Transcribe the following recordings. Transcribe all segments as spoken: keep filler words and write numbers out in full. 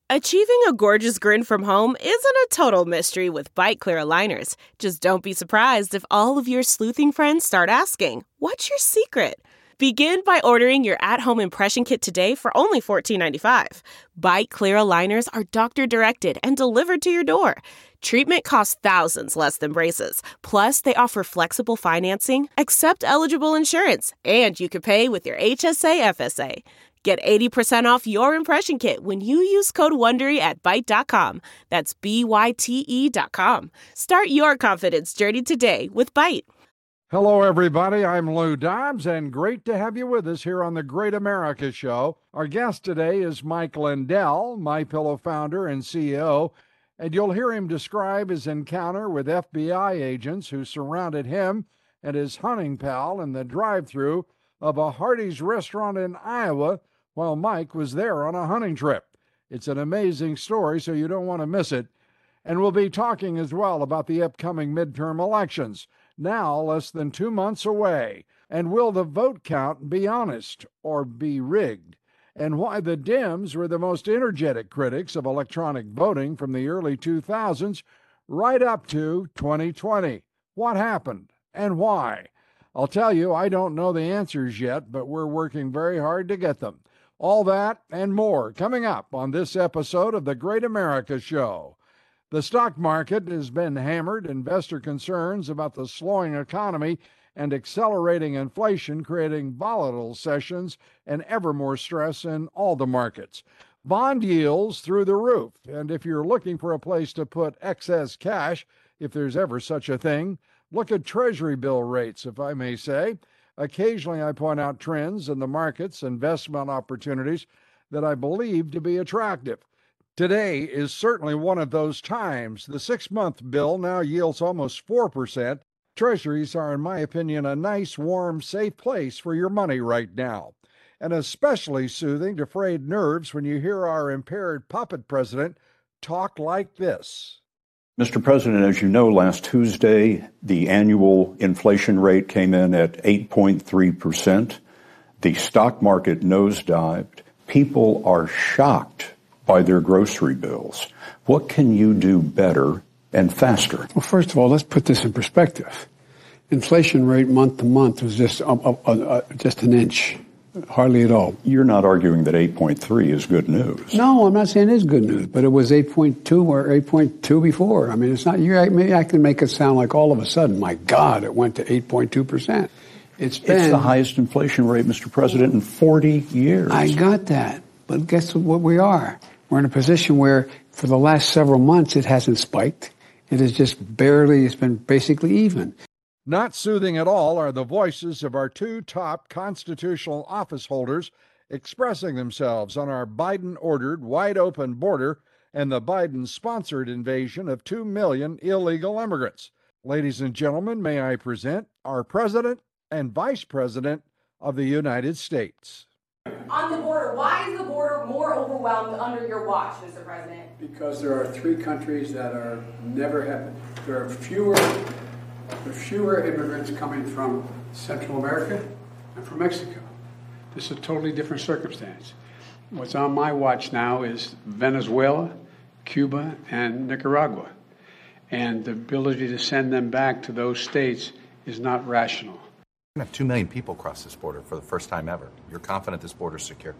Achieving a gorgeous grin from home isn't a total mystery with Byte Clear aligners. Just don't be surprised if all of your sleuthing friends start asking, "What's your secret?" Begin by ordering your at-home impression kit today for only fourteen ninety-five. Byte Clear aligners are doctor-directed and delivered to your door. Treatment costs thousands less than braces. Plus, they offer flexible financing, accept eligible insurance, and you can pay with your H S A F S A. Get eighty percent off your impression kit when you use code WONDERY at Byte dot com. That's B Y T E dot com. Start your confidence journey today with Byte. Hello, everybody. I'm Lou Dobbs, and great to have you with us here on the Great America Show. Our guest today is Mike Lindell, MyPillow founder and C E O, and you'll hear him describe his encounter with F B I agents who surrounded him and his hunting pal in the drive-thru of a Hardee's restaurant in Iowa while Mike was there on a hunting trip. It's an amazing story, so you don't want to miss it. And we'll be talking as well about the upcoming midterm elections, now less than two months away. And will the vote count be honest or be rigged? And why the Dems were the most energetic critics of electronic voting from the early two thousands right up to twenty twenty. What happened and why? I'll tell you, I don't know the answers yet, but we're working very hard to get them. All that and more coming up on this episode of the Great America Show. The stock market has been hammered. Investor concerns about the slowing economy and accelerating inflation, creating volatile sessions and ever more stress in all the markets. Bond yields through the roof. And if you're looking for a place to put excess cash, if there's ever such a thing, look at Treasury bill rates, if I may say. Occasionally, I point out trends in the markets, investment opportunities that I believe to be attractive. Today is certainly one of those times. The six-month bill now yields almost four percent. Treasuries are, in my opinion, a nice, warm, safe place for your money right now. And especially soothing to frayed nerves when you hear our impaired puppet president talk like this. Mister President, as you know, last Tuesday, the annual inflation rate came in at eight point three percent. The stock market nosedived. People are shocked by their grocery bills. What can you do better and faster? Well, first of all, let's put this in perspective. Inflation rate month to month was just uh, uh, uh, just an inch. Hardly at all. You're not arguing that eight point three is good news. No, I'm not saying it is good news, but it was eight point two or eight point two before. I mean, it's not, you maybe I can make it sound like all of a sudden, my God, it went to eight point two percent. It's been. It's the highest inflation rate, Mister President, in forty years. I got that. But guess what we are? We're in a position where for the last several months it hasn't spiked. It has just barely, it's been basically even. Not soothing at all are the voices of our two top constitutional office holders expressing themselves on our Biden-ordered wide-open border and the Biden-sponsored invasion of two million illegal immigrants. Ladies and gentlemen, may I present our President and Vice President of the United States. On the border, why is the border more overwhelmed under your watch, Mister President? Because there are three countries that are never have, there are fewer There are fewer immigrants coming from Central America and from Mexico. This is a totally different circumstance. What's on my watch now is Venezuela, Cuba, and Nicaragua. And the ability to send them back to those states is not rational. We're going to have two million people cross this border for the first time ever. You're confident this border is secure?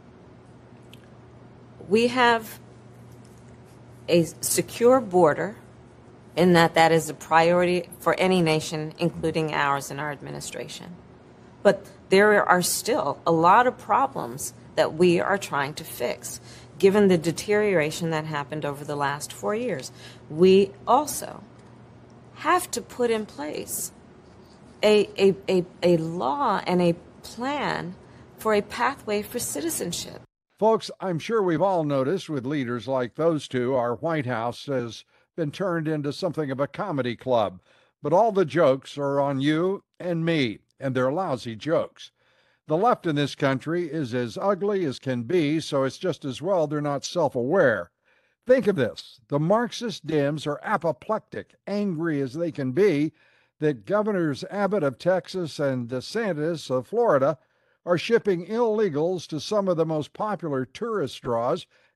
We have a secure border in that that is a priority for any nation, including ours and our administration. But there are still a lot of problems that we are trying to fix, given the deterioration that happened over the last four years. We also have to put in place a, a, a, a law and a plan for a pathway for citizenship. Folks, I'm sure we've all noticed with leaders like those two, our White House has been turned into something of a comedy club. But all the jokes are on you and me, and they're lousy jokes. The left in this country is as ugly as can be, so it's just as well they're not self-aware. Think of this. The Marxist Dems are apoplectic, angry as they can be, that Governors Abbott of Texas and DeSantis of Florida are shipping illegals to some of the most popular tourist draws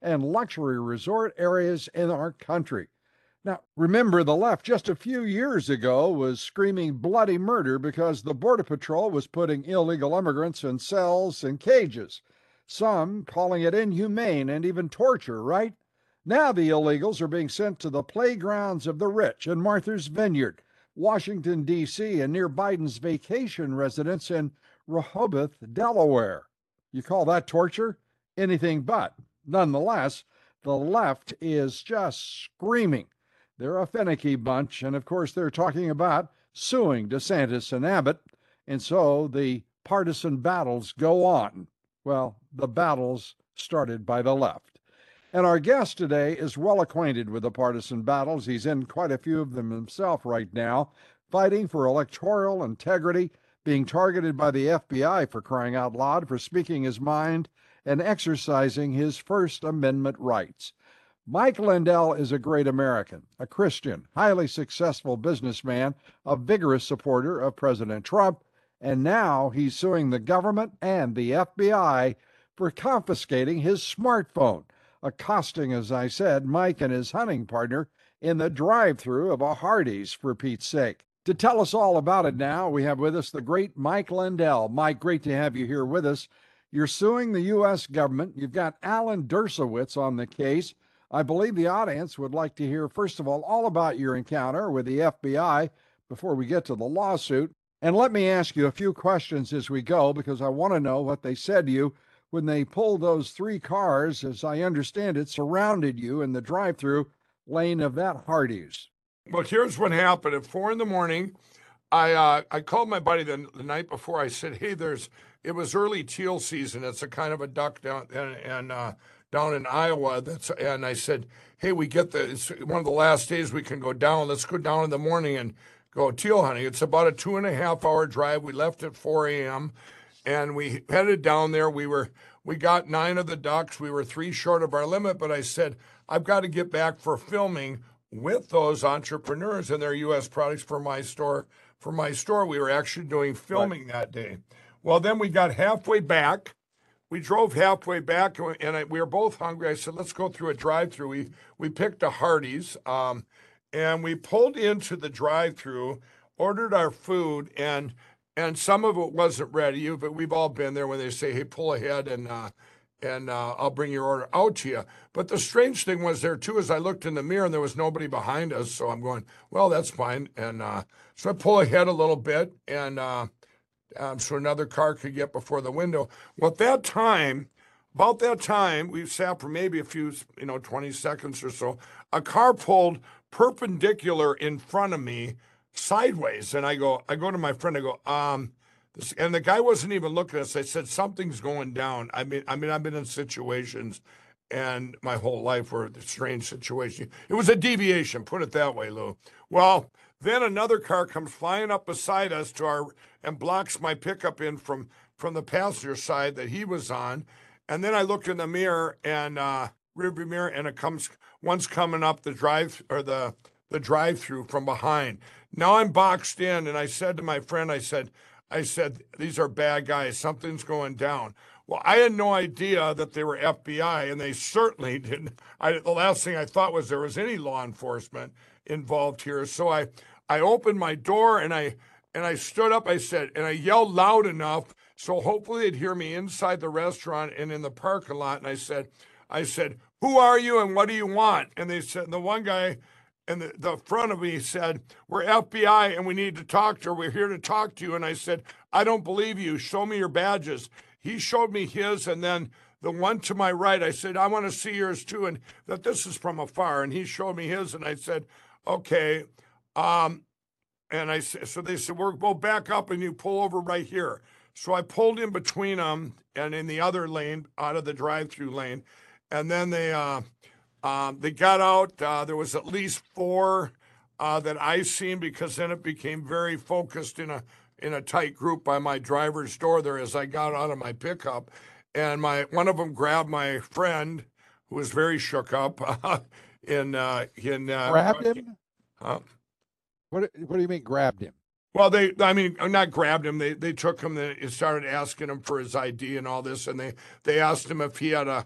and luxury resort areas in our country. Now, remember, the left just a few years ago was screaming bloody murder because the Border Patrol was putting illegal immigrants in cells and cages, some calling it inhumane and even torture, right? Now the illegals are being sent to the playgrounds of the rich in Martha's Vineyard, Washington, D C, and near Biden's vacation residence in Rehoboth, Delaware. You call that torture? Anything but. Nonetheless, the left is just screaming. They're a finicky bunch, and of course they're talking about suing DeSantis and Abbott, and so the partisan battles go on. Well, the battles started by the left. And our guest today is well acquainted with the partisan battles. He's in quite a few of them himself right now, fighting for electoral integrity, being targeted by the F B I for crying out loud for speaking his mind and exercising his First Amendment rights. Mike Lindell is a great American, a Christian, highly successful businessman, a vigorous supporter of President Trump, and now he's suing the government and the F B I for confiscating his smartphone, accosting, as I said, Mike and his hunting partner in the drive-thru of a Hardee's, for Pete's sake. To tell us all about it now, we have with us the great Mike Lindell. Mike, great to have you here with us. You're suing the U S government. You've got Alan Dershowitz on the case. I believe the audience would like to hear, first of all, all about your encounter with the F B I before we get to the lawsuit. And let me ask you a few questions as we go, because I want to know what they said to you when they pulled those three cars, as I understand it, surrounded you in the drive-thru lane of that Hardee's. Well, here's what happened. At four in the morning, I uh, I called my buddy the, the night before. I said, hey, there's, it was early teal season. It's a kind of a duck down and, and uh, down in Iowa. That's and I said, hey, we get the, it's one of the last days we can go down. Let's go down in the morning and go teal hunting. It's about a two and a half hour drive. We left at four a.m. and we headed down there. We were, we got nine of the ducks. We were three short of our limit, but I said, I've got to get back for filming with those entrepreneurs and their U S products for my store. For my store, we were actually doing filming right. that day. Well, then we got halfway back. We drove halfway back, and I, we were both hungry. I said, let's go through a drive-thru. We we picked a Hardee's, um, and we pulled into the drive-thru, ordered our food, and and some of it wasn't ready. But we've all been there when they say, hey, pull ahead, and uh, and uh, I'll bring your order out to you. But the strange thing was there, too, is I looked in the mirror, and there was nobody behind us. So I'm going, well, that's fine. And uh, so I pull ahead a little bit, and uh, um, so another car could get before the window. Well, at that time, about that time, we sat for maybe a few, you know, twenty seconds or so. A car pulled perpendicular in front of me sideways. And I go, I go to my friend, I go, um, this, and the guy wasn't even looking at us. I said, something's going down. I mean, I mean, I've been in situations and my whole life were a strange situation. It was a deviation, put it that way, Lou. Well, then another car comes flying up beside us to our and blocks my pickup in from from the passenger side that he was on. And then I look in the mirror and uh, rearview mirror, and it comes one's coming up the drive or the the drive-through from behind. Now I'm boxed in, and I said to my friend, I said, I said, these are bad guys. Something's going down. Well, I had no idea that they were F B I, and they certainly didn't. I, the last thing I thought was there was any law enforcement involved here. So I, I opened my door, and I and I stood up. I said, and I yelled loud enough so hopefully they'd hear me inside the restaurant and in the parking lot. And I said, I said, who are you and what do you want? And they said, the one guy in the, the front of me said, we're F B I and we need to talk to her. We're here to talk to you. And I said, I don't believe you. Show me your badges. He showed me his, and then the one to my right, I said, I want to see yours too, and that this is from afar. And he showed me his, and I said, okay. Um, and I said, so they said, we'll go back up and you pull over right here. So I pulled in between them and in the other lane, out of the drive-through lane. And then they uh, uh, they got out. Uh, there was at least four uh, that I seen, because then it became very focused in a in a tight group by my driver's door there as I got out of my pickup. And my one of them grabbed my friend, who was very shook up. Uh, in uh, in uh, grabbed him? Huh? What What do you mean grabbed him? Well, they, I mean, not grabbed him. They they took him. They started asking him for his I D and all this, and they they asked him if he had a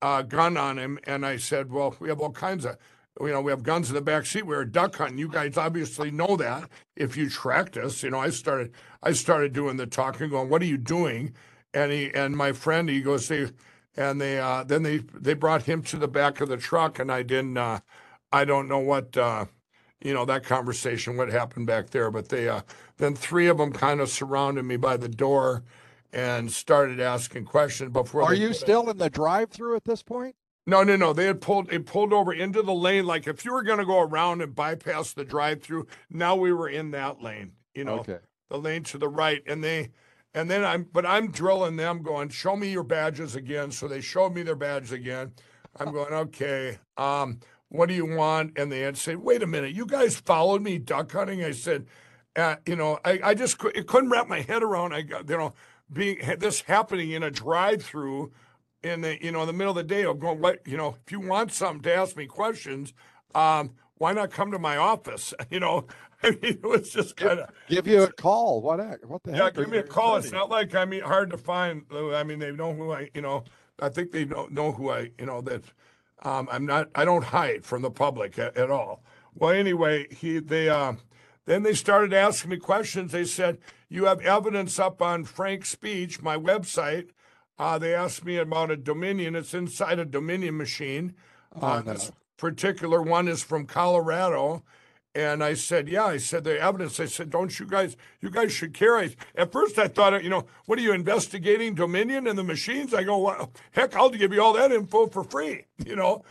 uh, gun on him. And I said, well, we have all kinds of, you know, we have guns in the back seat. We were duck hunting. You guys obviously know that if you tracked us. You know, I started, I started doing the talking, going, what are you doing? And he, and my friend, he goes, they, and they, uh, then they, they brought him to the back of the truck, and I didn't, uh, I don't know what, uh, you know, that conversation, what happened back there, but they, uh, then three of them kind of surrounded me by the door and started asking questions before. Are they you put still it. in the drive-through at this point? No, no, no. They had pulled, it pulled over into the lane. Like if you were going to go around and bypass the drive-through, now we were in that lane, you know, Okay. the lane to the right. And they, and then I'm, but I'm drilling them going, show me your badges again. So they showed me their badges again. I'm going, okay. Um, what do you want? And they had said, wait a minute, you guys followed me duck hunting? I said, uh, you know, I, I just cou- it couldn't wrap my head around, I got, you know, being this happening in a drive-through in the, you know, in the middle of the day. I'm going, what, you know, if you want something to ask me questions, um, why not come to my office? You know, I mean, it was just kind of Give you a call. What heck? What the yeah, heck? give me a call. It's not like I mean hard to find. I mean, they know who I, you know, I think they know know who I, you know, that um, I'm not. I don't hide from the public at, at all. Well, anyway, he they uh, then they started asking me questions. They said, "You have evidence up on Frank's speech, my website." Uh, they asked me about a Dominion. It's inside a Dominion machine. Uh, Oh, no. This particular one is from Colorado. And I said, yeah, I said, the evidence. I said, don't you guys, you guys should carry. At first I thought, you know, what are you investigating Dominion and the machines? I go, well, heck, I'll give you all that info for free, you know?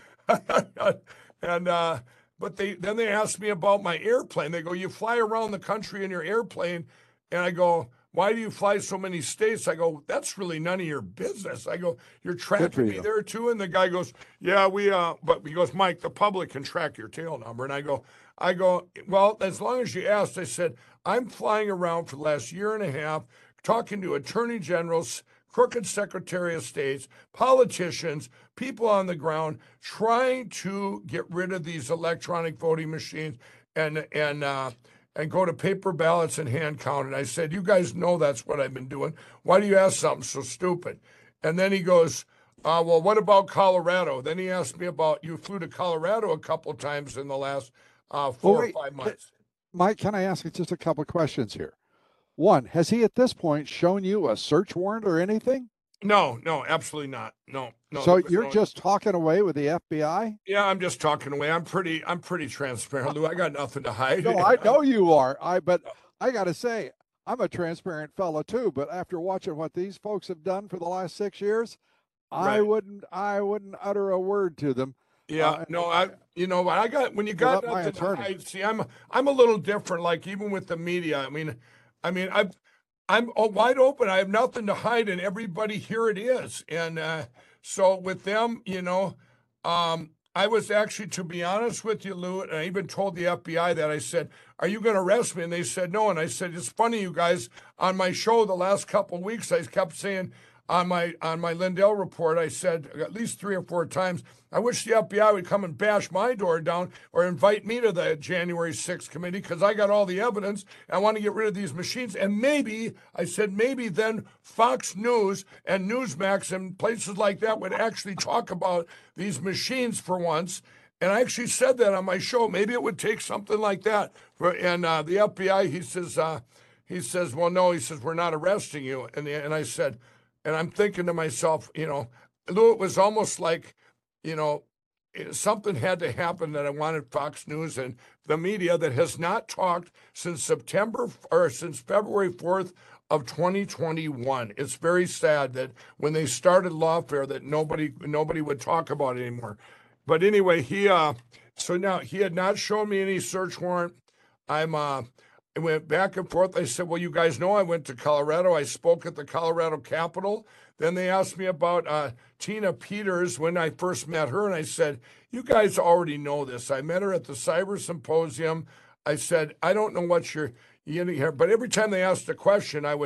and, uh, but they, then they asked me about my airplane. They go, you fly around the country in your airplane. And I go, why do you fly so many states? I go, that's really none of your business. I go, you're tracking me you. there too? And the guy goes, yeah, we, uh, but he goes, Mike, the public can track your tail number. And I go, I go, well, as long as you asked. I said, I'm flying around for the last year and a half, talking to attorney generals, crooked secretary of states, politicians, people on the ground, trying to get rid of these electronic voting machines and, and, uh, and go to paper ballots and hand count. And I said, you guys know that's what I've been doing. Why do you ask something so stupid? And then he goes, uh, well, what about Colorado? Then he asked me about, you flew to Colorado a couple times in the last uh, four Well, wait, or five months. Mike, can I ask you just a couple of questions here? One, has he at this point shown you a search warrant or anything? No, no, absolutely not. No, no. So there was you're no- just talking away with the F B I? Yeah, I'm just talking away. I'm pretty, I'm pretty transparent, Lou. I got nothing to hide. No, I know you are. I but I got to say, I'm a transparent fellow too. But after watching what these folks have done for the last six years, I Right. wouldn't, I wouldn't utter a word to them. Yeah, Uh, no, I, you know, I got when you got Without my nothing to attorney. hide. See, I'm, I'm a little different. Like even with the media, I mean, I mean, I've, I'm oh, wide open. I have nothing to hide, and everybody here it is. And uh, so with them, you know, um, I was actually, to be honest with you, Lou, and I even told the F B I that. I said, "Are you going to arrest me?" And they said, "No." And I said, "It's funny, you guys. On my show the last couple of weeks, I kept saying." On my on my Lindell report, I said at least three or four times, I wish the F B I would come and bash my door down or invite me to the January sixth committee because I got all the evidence. I want to get rid of these machines. And maybe, I said, maybe then Fox News and Newsmax and places like that would actually talk about these machines for once. And I actually said that on my show. Maybe it would take something like that. For, and uh, the F B I, he says, uh, he says, well, no, he says, we're not arresting you. And, and I said, and I'm thinking to myself, you know, Lou, it was almost like, you know, it- something had to happen that I wanted Fox News and the media that has not talked since September or since February fourth of twenty twenty-one. It's very sad that when they started lawfare that nobody nobody would talk about it anymore. But anyway, he uh so now he had not shown me any search warrant. I'm uh I went back and forth. I said, well, you guys know I went to Colorado. I spoke at the Colorado Capitol. Then they asked me about uh, Tina Peters when I first met her. And I said, you guys already know this. I met her at the Cyber Symposium. I said, I don't know what you're getting here. But every time they asked a question, I would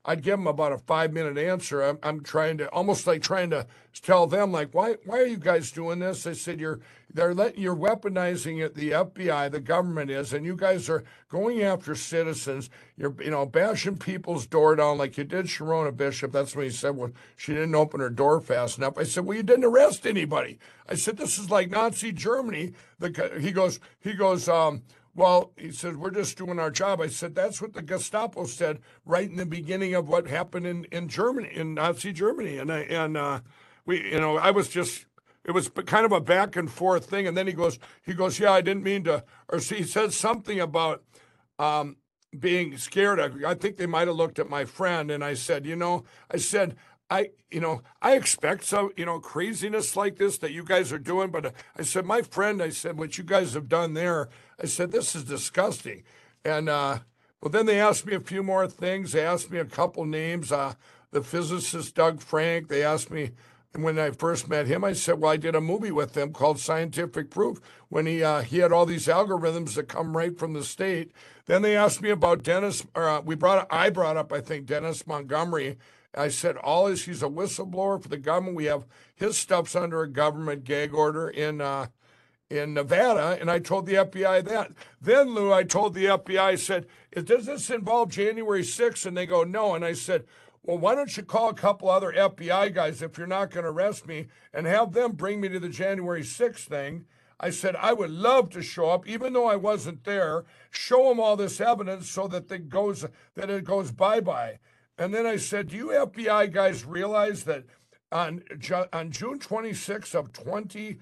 I'd give them about a five minute answer. I'm, I'm trying to almost like trying to tell them like, why, why are you guys doing this? I said, you're, they're letting, you're weaponizing it. The F B I, the government is, and you guys are going after citizens. You're, you know, bashing people's door down like you did Sharona Bishop. That's what he said when she didn't open her door fast enough. I said, well, you didn't arrest anybody. I said, this is like Nazi Germany. The, he goes, he goes, um, well, he said, we're just doing our job. I said, that's what the Gestapo said right in the beginning of what happened in, in Germany, in Nazi Germany. And I, and uh, we, you know, I was just, it was kind of a back and forth thing. And then he goes, he goes, yeah, I didn't mean to, or he said something about um, being scared. I, I think they might have looked at my friend. And I said, you know, I said, I, you know, I expect some, you know, craziness like this that you guys are doing. But I said, my friend, I said, what you guys have done there, I said, this is disgusting. And, uh, well, then they asked me a few more things. They asked me a couple names. Uh, the physicist, Doug Frank, they asked me, and when I first met him, I said, well, I did a movie with him called Scientific Proof when he, uh, he had all these algorithms that come right from the state. Then they asked me about Dennis, or uh, we brought, I brought up, I think, Dennis Montgomery. I said, all is, he's a whistleblower for the government. We have his stuff's under a government gag order in uh, in Nevada. And I told the F B I that. Then, Lou, I told the F B I, I said, does this involve January sixth? And they go, no. And I said, well, why don't you call a couple other F B I guys if you're not going to arrest me and have them bring me to the January sixth thing? I said, I would love to show up, even though I wasn't there, show them all this evidence so that it goes, that it goes bye-bye. And then I said, do you F B I guys realize that on, on June twenty-sixth of twenty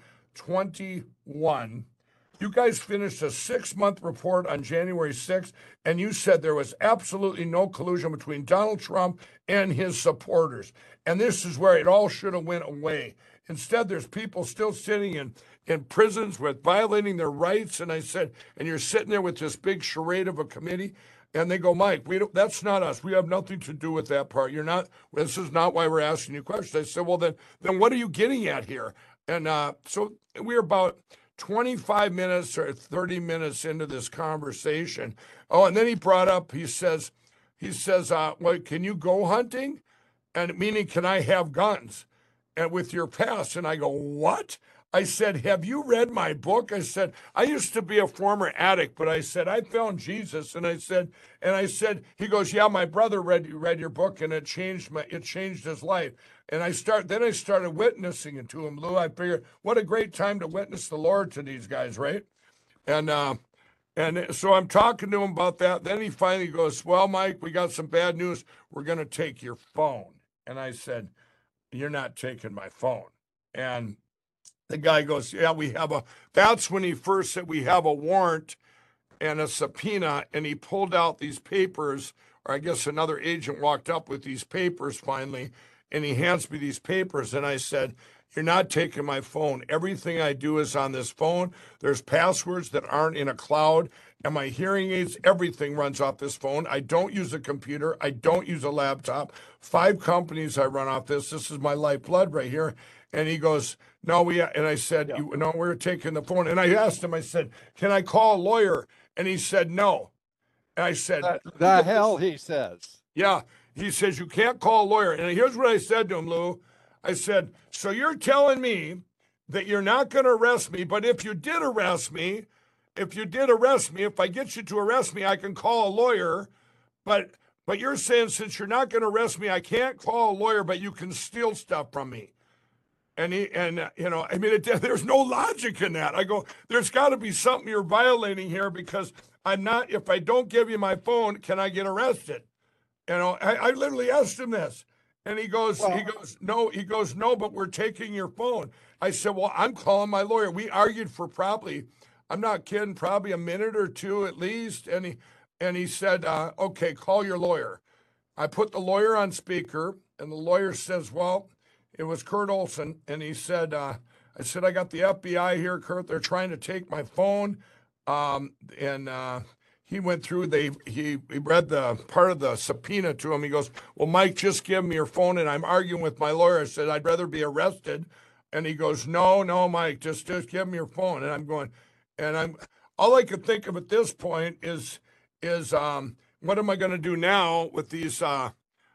twenty-one, you guys finished a six-month report on January sixth, and you said there was absolutely no collusion between Donald Trump and his supporters. And this is where it all should have went away. Instead, there's people still sitting in, in prisons with violating their rights. And I said, and you're sitting there with this big charade of a committee. And they go, Mike, we don't, that's not us. We have nothing to do with that part. You're not, this is not why we're asking you questions. I said, well, then, then what are you getting at here? And uh, so we're about twenty-five minutes or thirty minutes into this conversation. Oh, and then he brought up, he says, he says, uh, well, can you go hunting? And meaning, can I have guns? And with your pass? And I go, what? I said, have you read my book? I said, I used to be a former addict, but I said, I found Jesus. And I said, and I said, he goes, yeah, my brother read read your book and it changed my, it changed his life. And I start, then I started witnessing it to him, Lou. I figured, what a great time to witness the Lord to these guys, right? And, uh, and so I'm talking to him about that. Then he finally goes, well, Mike, we got some bad news. We're going to take your phone. And I said, you're not taking my phone. And the guy goes, yeah, we have a, that's when he first said we have a warrant and a subpoena. And he pulled out these papers, or I guess another agent walked up with these papers finally, and he hands me these papers. And I said, you're not taking my phone. Everything I do is on this phone. There's passwords that aren't in a cloud. And my hearing aids, everything runs off this phone. I don't use a computer. I don't use a laptop. Five companies I run off this. This is my lifeblood right here. And he goes, no, we, and I said, yeah. you, no, we're taking the phone. And I asked him, I said, can I call a lawyer? And he said, no. And I said, the, the hell he says. Yeah. He says, you can't call a lawyer. And here's what I said to him, Lou. I said, so you're telling me that you're not going to arrest me, but if you did arrest me, if you did arrest me, if I get you to arrest me, I can call a lawyer. But but you're saying since you're not going to arrest me, I can't call a lawyer, but you can steal stuff from me. And he and uh, you know, I mean, it, there's no logic in that. I go, there's got to be something you're violating here because I'm not. If I don't give you my phone, can I get arrested? You know, I, I literally asked him this. And he goes, well, he goes, no, he goes, no, but we're taking your phone. I said, well, I'm calling my lawyer. We argued for probably, I'm not kidding, probably a minute or two at least. And he, and he said, uh, okay, call your lawyer. I put the lawyer on speaker and the lawyer says, well, it was Kurt Olson. And he said, uh, I said, I got the F B I here, Kurt. They're trying to take my phone. Um, and, uh, He went through, they he, he read the part of the subpoena to him. He goes, well, Mike, just give me your phone. And I'm arguing with my lawyer. I said, I'd rather be arrested. And he goes, no, no, Mike, just, just give me your phone. And I'm going, and I'm, all I could think of at this point is, is um, what am I going to do now with these, uh,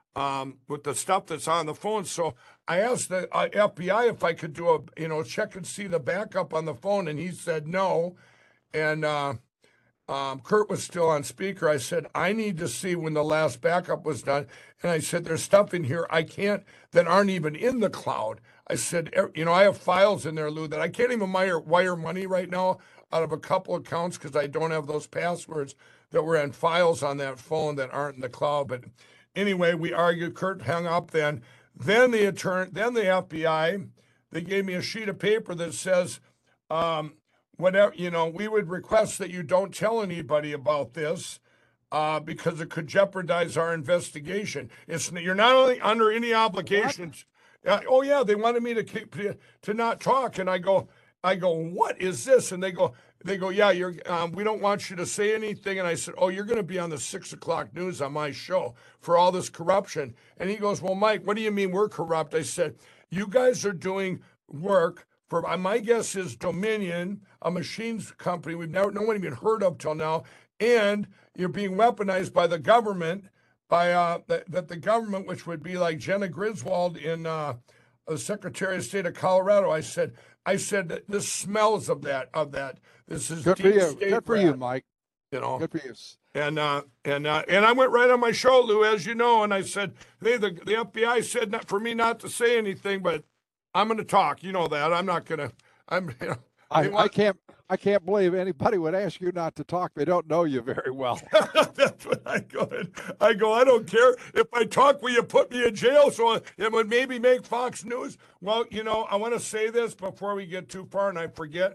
um, with the stuff that's on the phone. So I asked the uh, F B I if I could do a, you know, check and see the backup on the phone, and he said no. And uh, um, Kurt was still on speaker. I said, I need to see when the last backup was done. And I said, there's stuff in here I can't, that aren't even in the cloud. I said, you know, I have files in there, Lou, that I can't even wire, wire money right now out of a couple accounts because I don't have those passwords that were in files on that phone that aren't in the cloud. But anyway, we argued. Kurt hung up then. Then the attorney, then the F B I, they gave me a sheet of paper that says, um, whatever, you know, we would request that you don't tell anybody about this uh, because it could jeopardize our investigation. It's you're not only under any obligations. Uh, oh yeah, they wanted me to keep to not talk, and I go, I go, what is this? And they go, they go, yeah, you're. Um, we don't want you to say anything. And I said, oh, you're going to be on the six o'clock news on my show for all this corruption. And he goes, well, Mike, what do you mean we're corrupt? I said, you guys are doing work for. My guess is Dominion, a machines company we've never, no one even heard of till now, and you're being weaponized by the government. By uh, that, that the government, which would be like Jenna Griswold in uh, the Secretary of State of Colorado, I said, I said this smells of that, of that. This is good deep for you. state Good for rat, you, Mike. You know, good for you. And uh, and uh, and I went right on my show, Lou, as you know, and I said, hey, the the F B I said not for me not to say anything, but I'm going to talk. You know that I'm not going to. I'm. You know, I, want, I can't. I can't believe anybody would ask you not to talk. They don't know you very well. That's what I go. I go, I don't care. If I talk, will you put me in jail? So it would maybe make Fox News. Well, you know, I want to say this before we get too far and I forget.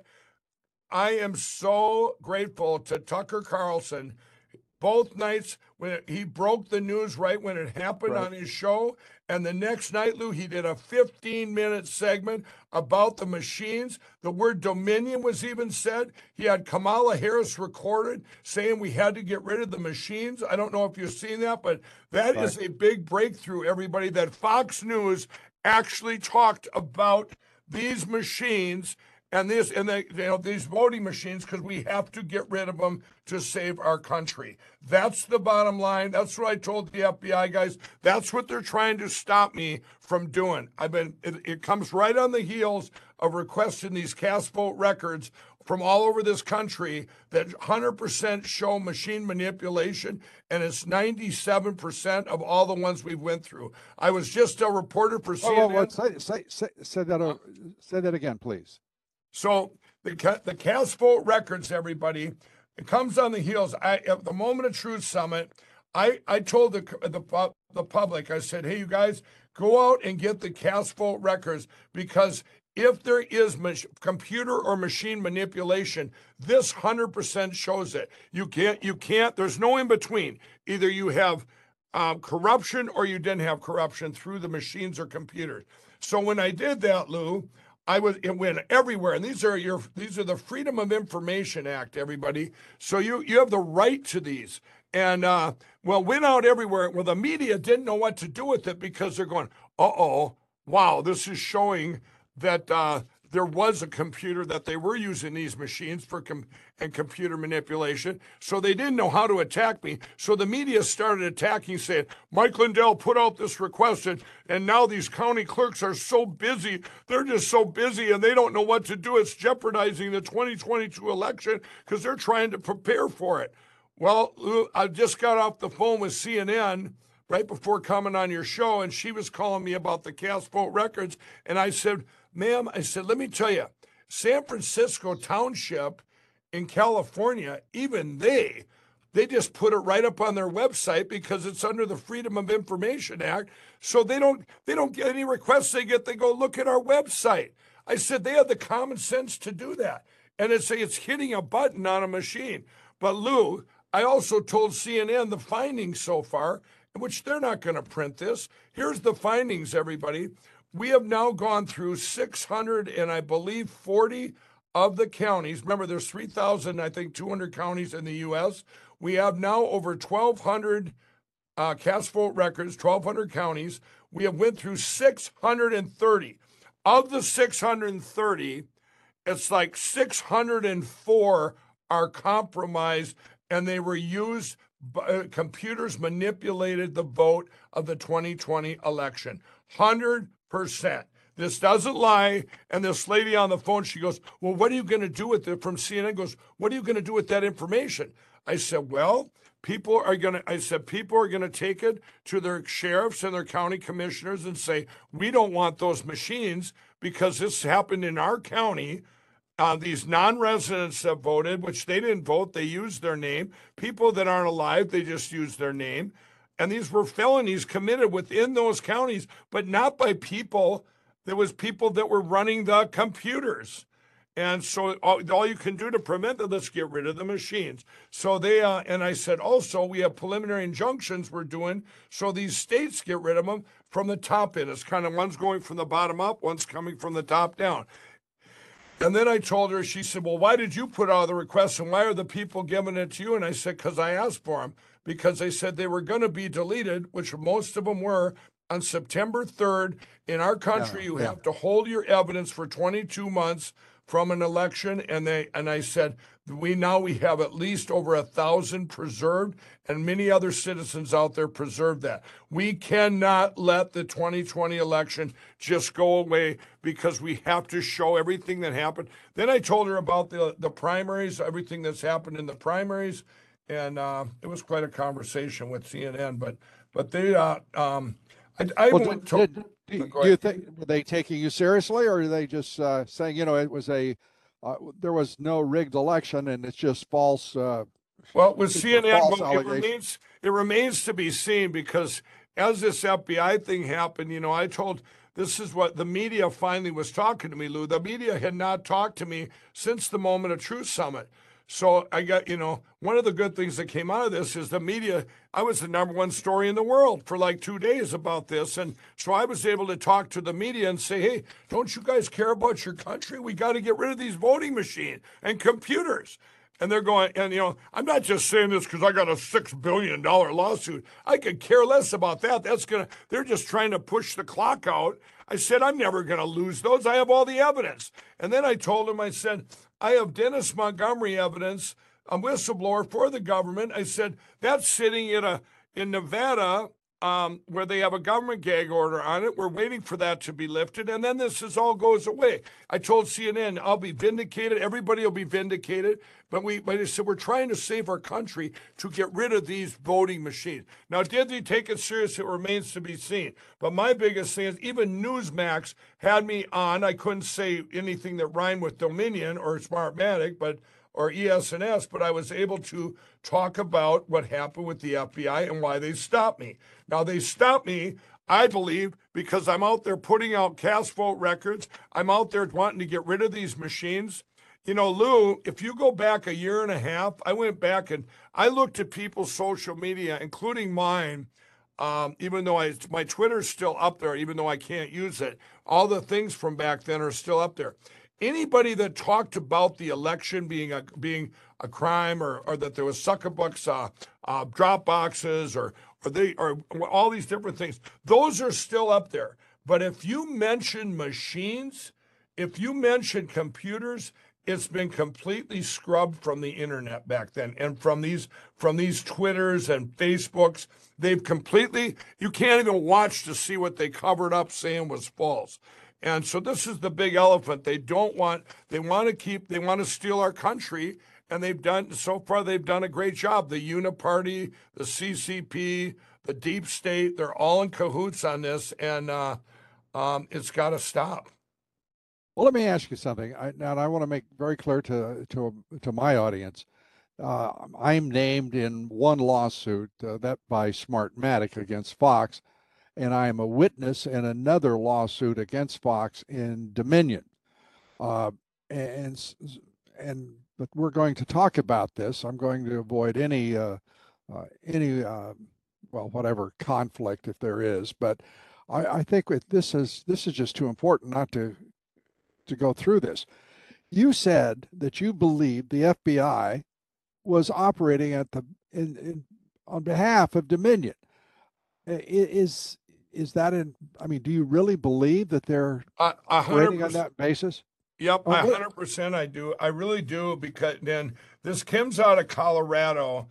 I am so grateful to Tucker Carlson. Both nights when it, he broke the news right when it happened right on his show. And the next night, Lou, he did a fifteen-minute segment about the machines. The word Dominion was even said. He had Kamala Harris recorded saying we had to get rid of the machines. I don't know if you've seen that, but that right. is a big breakthrough, everybody, that Fox News actually talked about these machines and this and the, you know, these voting machines because we have to get rid of them to save our country. That's the bottom line. That's what I told the F B I guys. That's what they're trying to stop me from doing. I've been. It, it comes right on the heels of requesting these cast vote records from all over this country that one hundred percent show machine manipulation, and it's ninety-seven percent of all the ones we've went through. I was just a reporter for C N N. Oh, well, say, say, say, say that. Uh, say that again, please. So the the cast vote records, everybody, it comes on the heels. I at the Moment of Truth Summit, I, I told the, the the public, I said, hey, you guys, go out and get the cast vote records because if there is mach- computer or machine manipulation, this one hundred percent shows it. You can't, you can't, there's no in between. Either you have um, corruption or you didn't have corruption through the machines or computers. So when I did that, Lou, I was it went everywhere, and these are your these are the Freedom of Information Act, everybody. So you you have the right to these, and uh, well, went out everywhere. Well, the media didn't know what to do with it because they're going, uh oh, wow, this is showing that uh, there was a computer that they were using these machines for com- and computer manipulation. So they didn't know how to attack me. So the media started attacking, saying, Mike Lindell put out this request, and, and now these county clerks are so busy. They're just so busy, and they don't know what to do. It's jeopardizing the twenty twenty-two election because they're trying to prepare for it. Well, I just got off the phone with C N N right before coming on your show, and she was calling me about the cast vote records. And I said, ma'am, I said, let me tell you, San Francisco Township in California, even they, they just put it right up on their website because it's under the Freedom of Information Act. So they don't they don't get any requests they get. They go, look at our website. I said, they have the common sense to do that. And it's, it's hitting a button on a machine. But Lou, I also told C N N the findings so far, which they're not going to print this. Here's the findings, everybody. We have now gone through six hundred and I believe forty of the counties. Remember, there's three thousand, I think, two hundred counties in the U S. We have now over twelve hundred uh, cast vote records, twelve hundred counties. We have went through six hundred thirty. Of the six hundred thirty, it's like six hundred four are compromised, and they were used uh, computers manipulated the vote of the twenty twenty election. one hundred percent. This doesn't lie. And this lady on the phone, she goes, well, what are you going to do with it? From C N N goes, what are you going to do with that information? I said, well, people are going to, I said, people are going to take it to their sheriffs and their county commissioners and say, we don't want those machines because this happened in our county. Uh, these non-residents that voted, which they didn't vote, they used their name. People that aren't alive, they just used their name. And these were felonies committed within those counties, but not by people. There was people that were running the computers. And so all, all you can do to prevent that, let's get rid of the machines. So they, uh, and I said, also, we have preliminary injunctions we're doing, so these states get rid of them from the top in. It's kind of one's going from the bottom up, one's coming from the top down. And then I told her, she said, well, why did you put out the request and why are the people giving it to you? And I said, because I asked for them, because they said they were going to be deleted, which most of them were. On September third, in our country, Yeah, you yeah. have to hold your evidence for twenty-two months from an election. And they and I said, we now we have at least over a thousand preserved, and many other citizens out there preserve that. We cannot let the twenty twenty election just go away because we have to show everything that happened. Then I told her about the, the primaries, everything that's happened in the primaries. And uh, it was quite a conversation with C N N, but but they, uh, um, I, I Well, went did, to. did, Go do you ahead. think, were they taking you seriously, or are they just uh, saying, you know, it was a, uh, there was no rigged election and it's just false? Uh, Well, with These C N were N, false well, it allegations. remains it remains to be seen because as this F B I thing happened, you know, I told this is what the media finally was talking to me, Lou. The media had not talked to me since the Moment of Truth Summit. So I got, you know, one of the good things that came out of this is the media. I was the number one story in the world for like two days about this. And so I was able to talk to the media and say, hey, don't you guys care about your country? We got to get rid of these voting machines and computers. And they're going, and you know, I'm not just saying this because I got a six billion dollars lawsuit. I could care less about that. That's going to, they're just trying to push the clock out. I said, I'm never going to lose those. I have all the evidence. And then I told him, I said, I have Dennis Montgomery evidence, a whistleblower for the government. I said, that's sitting in a in Nevada um, where they have a government gag order on it. We're waiting for that to be lifted. And then this is all goes away. I told C N N, I'll be vindicated. Everybody will be vindicated. But we, but I said, we're trying to save our country to get rid of these voting machines. Now, did they take it serious? It remains to be seen. But my biggest thing is even Newsmax had me on. I couldn't say anything that rhymed with Dominion or Smartmatic, but or E S N S, but I was able to talk about what happened with the F B I and why they stopped me. Now, they stopped me, I believe, because I'm out there putting out cast vote records. I'm out there wanting to get rid of these machines. You know, Lou, if you go back a year and a half, I went back and I looked at people's social media, including mine, um, even though I, my Twitter's still up there, even though I can't use it. All the things from back then are still up there. Anybody that talked about the election being a being a crime, or, or that there was suckerbucks, uh, uh, drop boxes, or or they or all these different things, those are still up there. But if you mention machines, if you mention computers, it's been completely scrubbed from the internet back then, and from these from these Twitters and Facebooks. They've completely, you can't even watch to see what they covered up saying was false. And so this is the big elephant. They don't want, they want to keep, they want to steal our country. And they've done, so far, they've done a great job. The Uniparty, the C C P, the Deep State, they're all in cahoots on this. And uh, um, it's got to stop. Well, let me ask you something. I, now, I want to make very clear to to to my audience. Uh, I'm named in one lawsuit, uh, that by Smartmatic against Fox, and I am a witness in another lawsuit against Fox in Dominion. Uh, and and but we're going to talk about this. I'm going to avoid any uh, uh, any uh, well, whatever conflict if there is. But I, I think with this is this is just too important not to to go through this. You said that you believed the F B I was operating at the in, in on behalf of Dominion. Is is that in? I mean, do you really believe that they're Uh, operating on that basis? Yep, Oh, a wait. hundred percent I do. I really do, because then this comes out of Colorado.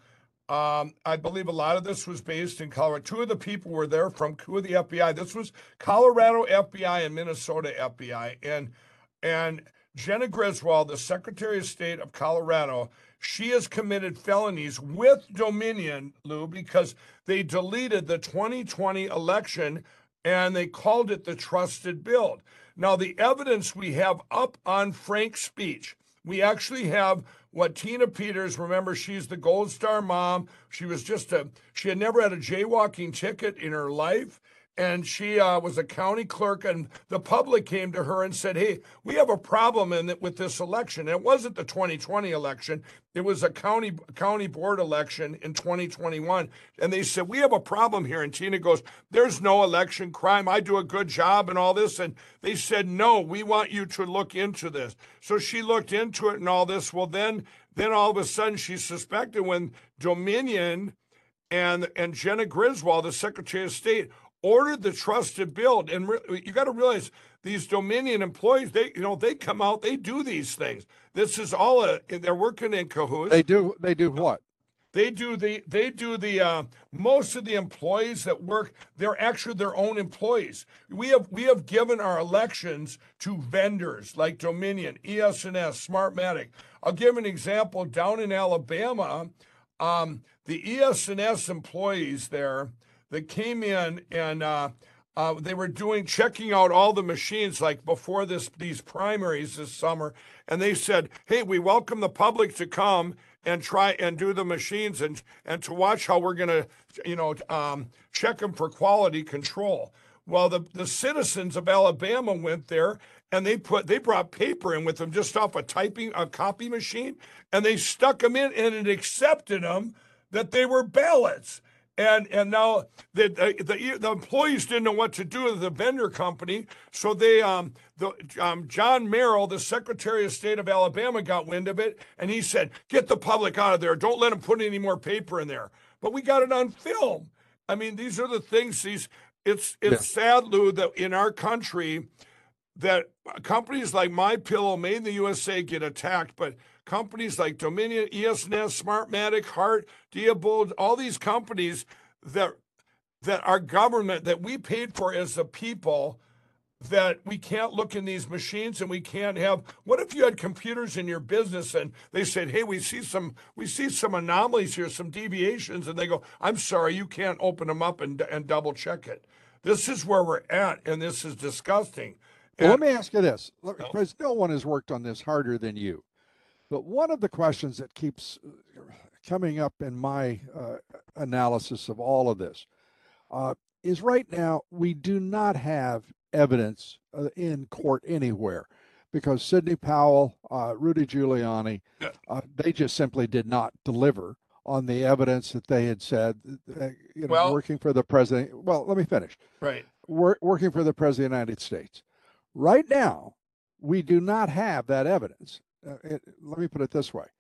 Um, I believe a lot of this was based in Colorado. Two of the people were there from two of the F B I. This was Colorado F B I and Minnesota F B I. And and Jenna Griswold, the Secretary of State of Colorado, she has committed felonies with Dominion, Lou, because they deleted the twenty twenty election and they called it the trusted build. Now, the evidence we have up on Frank's speech, we actually have what Tina Peters, remember, she's the Gold Star mom. She was just a, she had never had a jaywalking ticket in her life. And she uh, was a county clerk, and the public came to her and said, hey, we have a problem in it with this election. And it wasn't the twenty twenty election. It was a county county board election in twenty twenty-one. And they said, we have a problem here. And Tina goes, there's no election crime. I do a good job and all this. And they said, no, we want you to look into this. So she looked into it and all this. Well, then, then all of a sudden she suspected when Dominion and, and Jenna Griswold, the Secretary of State, ordered the trusted build. And re- you got to realize these Dominion employees, they, you know, they come out, they do these things. This is all a, they're working in cahoots. They do, they do what? They do the, they do the, uh, most of the employees that work, they're actually their own employees. We have, we have given our elections to vendors like Dominion, E S N S, Smartmatic. I'll give an example down in Alabama. Um, the E S N S employees there, that came in and uh, uh, they were doing checking out all the machines like before this these primaries this summer, and they said, "Hey, we welcome the public to come and try and do the machines and and to watch how we're going to, you know, um, check them for quality control." Well, the the citizens of Alabama went there and they put they brought paper in with them just off a typing a copy machine, and they stuck them in, and it accepted them that they were ballots. And and now the, the the employees didn't know what to do with the vendor company, so they um the um John Merrill, the Secretary of State of Alabama, got wind of it, and he said, "Get the public out of there! Don't let them put any more paper in there." But we got it on film. I mean, these are the things. These it's it's yeah. sad, Lou, that in our country, that companies like MyPillow, Made in the U S A, get attacked, but companies like Dominion, E S N S, Smartmatic, Hart, Diebold, all these companies that that our government, that we paid for as the people, that we can't look in these machines and we can't have. What if you had computers in your business and they said, "Hey, we see some we see some anomalies here, some deviations," and they go, "I'm sorry, you can't open them up and and double check it." This is where we're at, and this is disgusting. Well, and, let me ask you this, because no one has worked on this harder than you. But one of the questions that keeps coming up in my uh, analysis of all of this uh, is right now we do not have evidence uh, in court anywhere because Sidney Powell, uh, Rudy Giuliani, uh, they just simply did not deliver on the evidence that they had said, uh, you know, well, working for the president. Well, let me finish. Right. Wor- working for the president of the United States. Right now, we do not have that evidence. Uh, it, let me put it this way.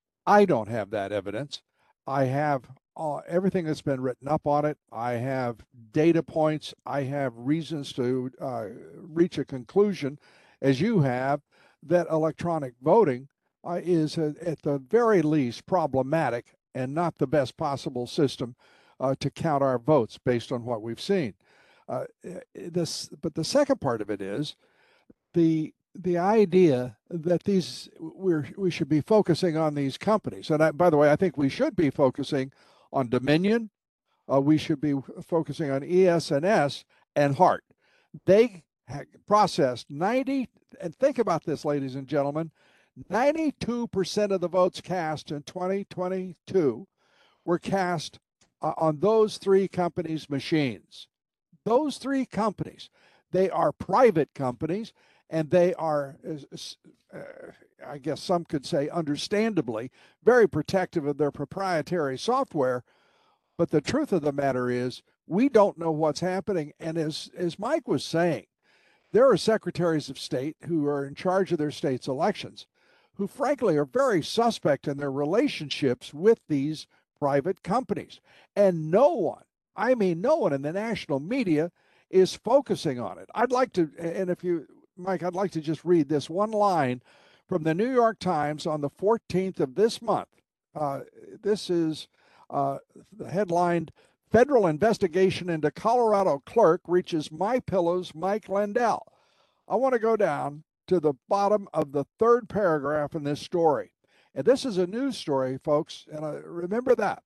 I don't have that evidence. I have uh, everything that's been written up on it. I have data points. I have reasons to uh, reach a conclusion, as you have, that electronic voting uh, is, uh, at the very least, problematic and not the best possible system uh, to count our votes based on what we've seen. Uh, this, but the second part of it is the the idea that these we're we should be focusing on these companies. And I, by the way, I think we should be focusing on Dominion. Uh, we should be focusing on E S N S and Hart. They processed ninety, and think about this, ladies and gentlemen, ninety-two percent of the votes cast in twenty twenty-two were cast uh, on those three companies' machines. Those three companies, they are private companies, and they are, uh, I guess some could say understandably, very protective of their proprietary software. But the truth of the matter is, we don't know what's happening. And as, as Mike was saying, there are secretaries of state who are in charge of their state's elections who, frankly, are very suspect in their relationships with these private companies. And no one, I mean, no one in the national media is focusing on it. I'd like to, and if you, Mike, I'd like to just read this one line from the New York Times on the fourteenth of this month. Uh, this is uh, headlined, Federal Investigation into Colorado Clerk Reaches My Pillow's Mike Lindell. I want to go down to the bottom of the third paragraph in this story. And this is a news story, folks, and uh, remember that.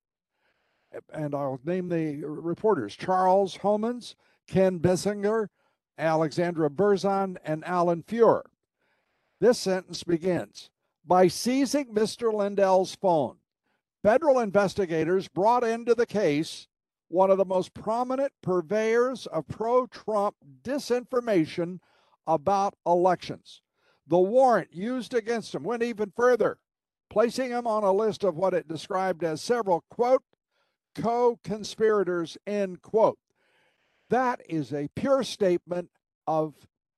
And I'll name the reporters: Charles Homans, Ken Bissinger, Alexandra Berzon, and Alan Fuhr. This sentence begins, by seizing Mister Lindell's phone, federal investigators brought into the case one of the most prominent purveyors of pro-Trump disinformation about elections. The warrant used against him went even further, placing him on a list of what it described as several, quote, co-conspirators, end quote. That is a pure statement of,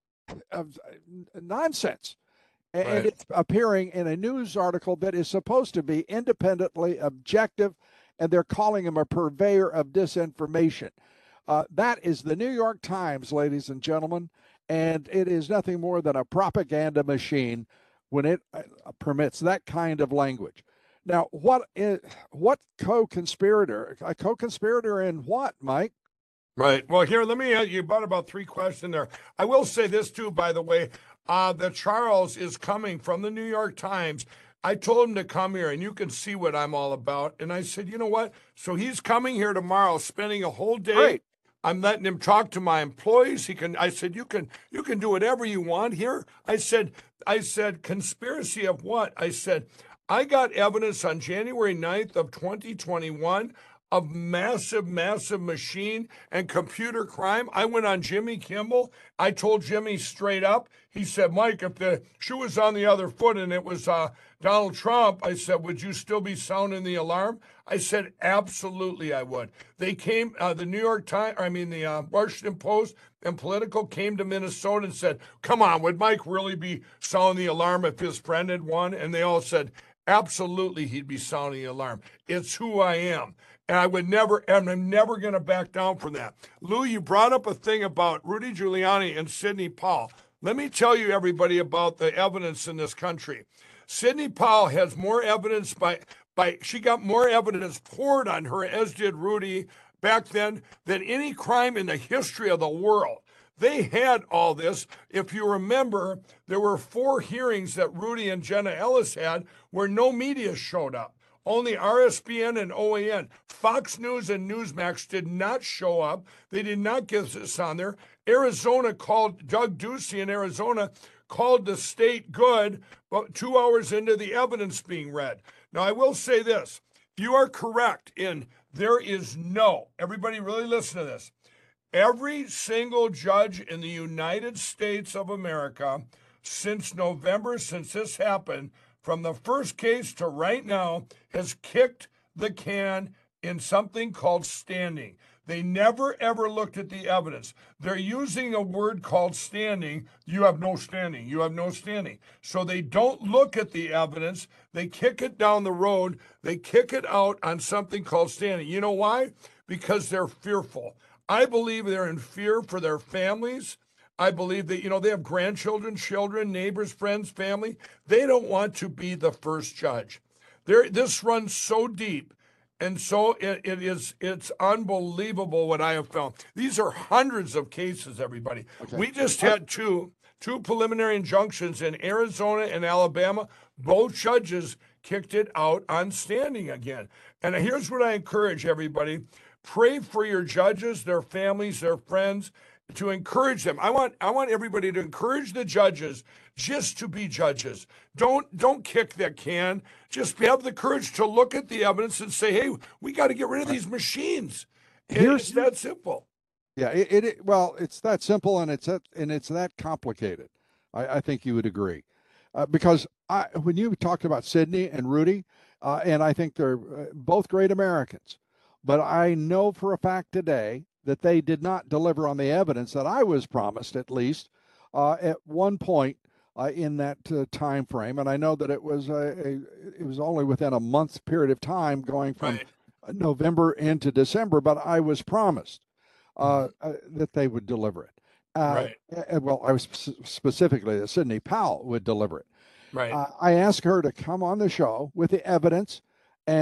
of nonsense. And Right. it's appearing in a news article that is supposed to be independently objective, and they're calling him a purveyor of disinformation. Uh, that is the New York Times, ladies and gentlemen, and it is nothing more than a propaganda machine when it uh, permits that kind of language. Now, what is what co-conspirator? A co-conspirator in what, Mike? Right. Well, here, let me ask you about about three questions there. I will say this too, by the way, uh, that Charles is coming from the New York Times. I told him to come here, and you can see what I'm all about. And I said, you know what? So he's coming here tomorrow, spending a whole day. Great. I'm letting him talk to my employees. He can. I said, you can. You can do whatever you want here. I said. I said, conspiracy of what? I said, I got evidence on January ninth of twenty twenty-one of massive, massive machine and computer crime. I went on Jimmy Kimmel. I told Jimmy straight up. He said, Mike, if the shoe was on the other foot and it was uh, Donald Trump, I said, would you still be sounding the alarm? I said, absolutely I would. They came, uh, the New York Times, I mean, the uh, Washington Post and Politico came to Minnesota and said, come on, would Mike really be sounding the alarm if his friend had won? And they all said, absolutely he'd be sounding the alarm. It's who I am. And I would never, and I'm never going to back down from that. Lou, you brought up a thing about Rudy Giuliani and Sidney Powell. Let me tell you, everybody, about the evidence in this country. Sidney Powell has more evidence by, by she got more evidence poured on her, as did Rudy back then, than any crime in the history of the world. They had all this. If you remember, there were four hearings that Rudy and Jenna Ellis had where no media showed up. Only R S B N and O A N. Fox News and Newsmax did not show up. They did not get this on there. Arizona called, Doug Ducey in Arizona called the state good, but two hours into the evidence being read. Now, I will say this. You are correct in there is no, everybody really listen to this. Every single judge in the United States of America since November, since this happened, from the first case to right now, has kicked the can in something called standing. They never, ever looked at the evidence. They're using a word called standing. You have no standing. You have no standing. So they don't look at the evidence. They kick it down the road. They kick it out on something called standing. You know why? Because they're fearful. I believe they're in fear for their families. I believe that, you know, they have grandchildren, children, neighbors, friends, family. They don't want to be the first judge. There, this runs so deep, and so it, it is, it's unbelievable what I have found. These are hundreds of cases, everybody. Okay. We just had two, two preliminary injunctions in Arizona and Alabama. Both judges kicked it out on standing again. And here's what I encourage everybody. Pray for your judges, their families, their friends, to encourage them. I want I want everybody to encourage the judges just to be judges. Don't don't kick that can. Just have the courage to look at the evidence and say, hey, we got to get rid of these machines. Here's, it's that simple. Yeah, it, it well, it's that simple, and it's that, and it's that complicated. I, I think you would agree, uh, because I, when you talked about Sidney and Rudy, uh, and I think they're uh, both great Americans, but I know for a fact today that they did not deliver on the evidence that I was promised, at least uh, at one point uh, in that uh, time frame. And I know that it was a, a it was only within a month period of time, going from right. November into December. But I was promised uh, uh, that they would deliver it. Uh, right. Well, I was specifically that Sidney Powell would deliver it. Right. Uh, I asked her to come on the show with the evidence and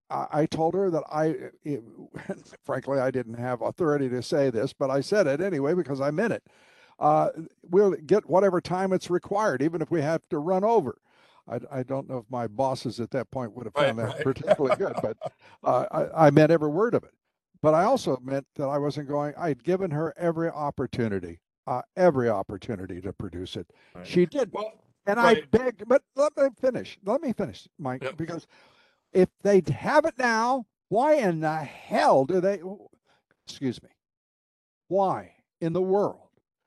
I, I told her that I, it, frankly, I didn't have authority to say this, but I said it anyway because I meant it. Uh, we'll get whatever time it's required, even if we have to run over. I, I don't know if my bosses at that point would have found Right, that right. particularly good, but uh, I, I meant every word of it. But I also meant that I wasn't going, I'd given her every opportunity, uh, every opportunity to produce it. Right. She did. Well, And right. I begged, but let me finish. Let me finish, Mike, Yep. because if they have it now, why in the hell do they, excuse me, why in the world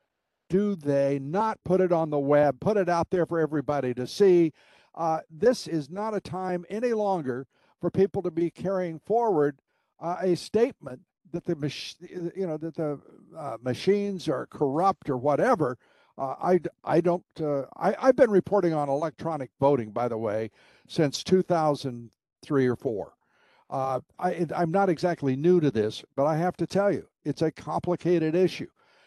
do they not put it on the web, put it out there for everybody to see? Uh, this is not a time any longer for people to be carrying forward uh, a statement that the mach- you know that the uh, machines are corrupt or whatever. Uh, I I don't uh, I I've been reporting on electronic voting, by the way, since two thousand three or four. Uh, I I'm not exactly new to this, but I have to tell you, it's a complicated issue,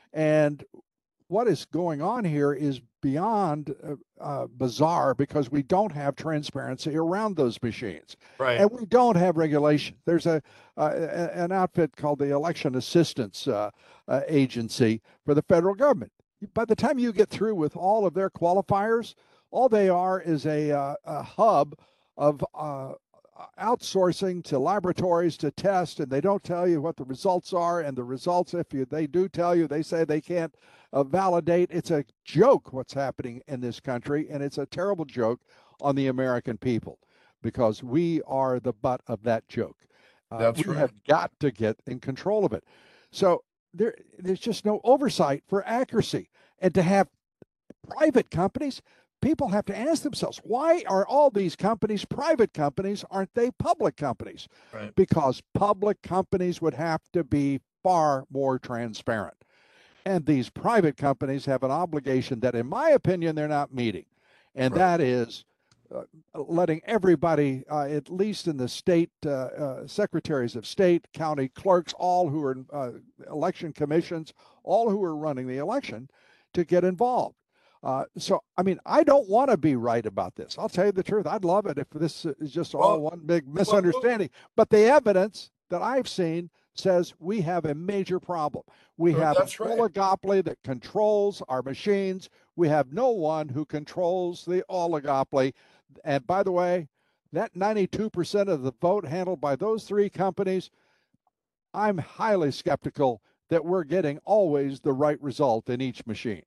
and what is going on here is beyond uh, uh, bizarre because we don't have transparency around those machines, Right. and we don't have regulation. There's a, uh, an outfit called the Election Assistance uh, uh, Agency for the federal government. By the time you get through with all of their qualifiers, all they are is a, uh, a hub of uh, outsourcing to laboratories to test, and they don't tell you what the results are. And the results, if you, they do tell you, they say they can't uh, validate. It's a joke what's happening in this country, and it's a terrible joke on the American people because we are the butt of that joke. Uh, That's we right. have got to get in control of it. So there, there's just no oversight for accuracy, and to have private companies, people have to ask themselves, why are all these companies private companies? Aren't they public companies? Right. Because public companies would have to be far more transparent. And these private companies have an obligation that, in my opinion, they're not meeting. And Right. that is uh, letting everybody, uh, at least in the state, uh, uh, secretaries of state, county clerks, all who are in uh, election commissions, all who are running the election, to get involved. Uh, so, I mean, I don't want to be right about this. I'll tell you the truth. I'd love it if this is just all Well, one big misunderstanding. But the evidence that I've seen says we have a major problem. We Well, have that's an right. oligopoly that controls our machines. We have no one who controls the oligopoly. And by the way, that ninety-two percent of the vote handled by those three companies, I'm highly skeptical that we're getting always the right result in each machine.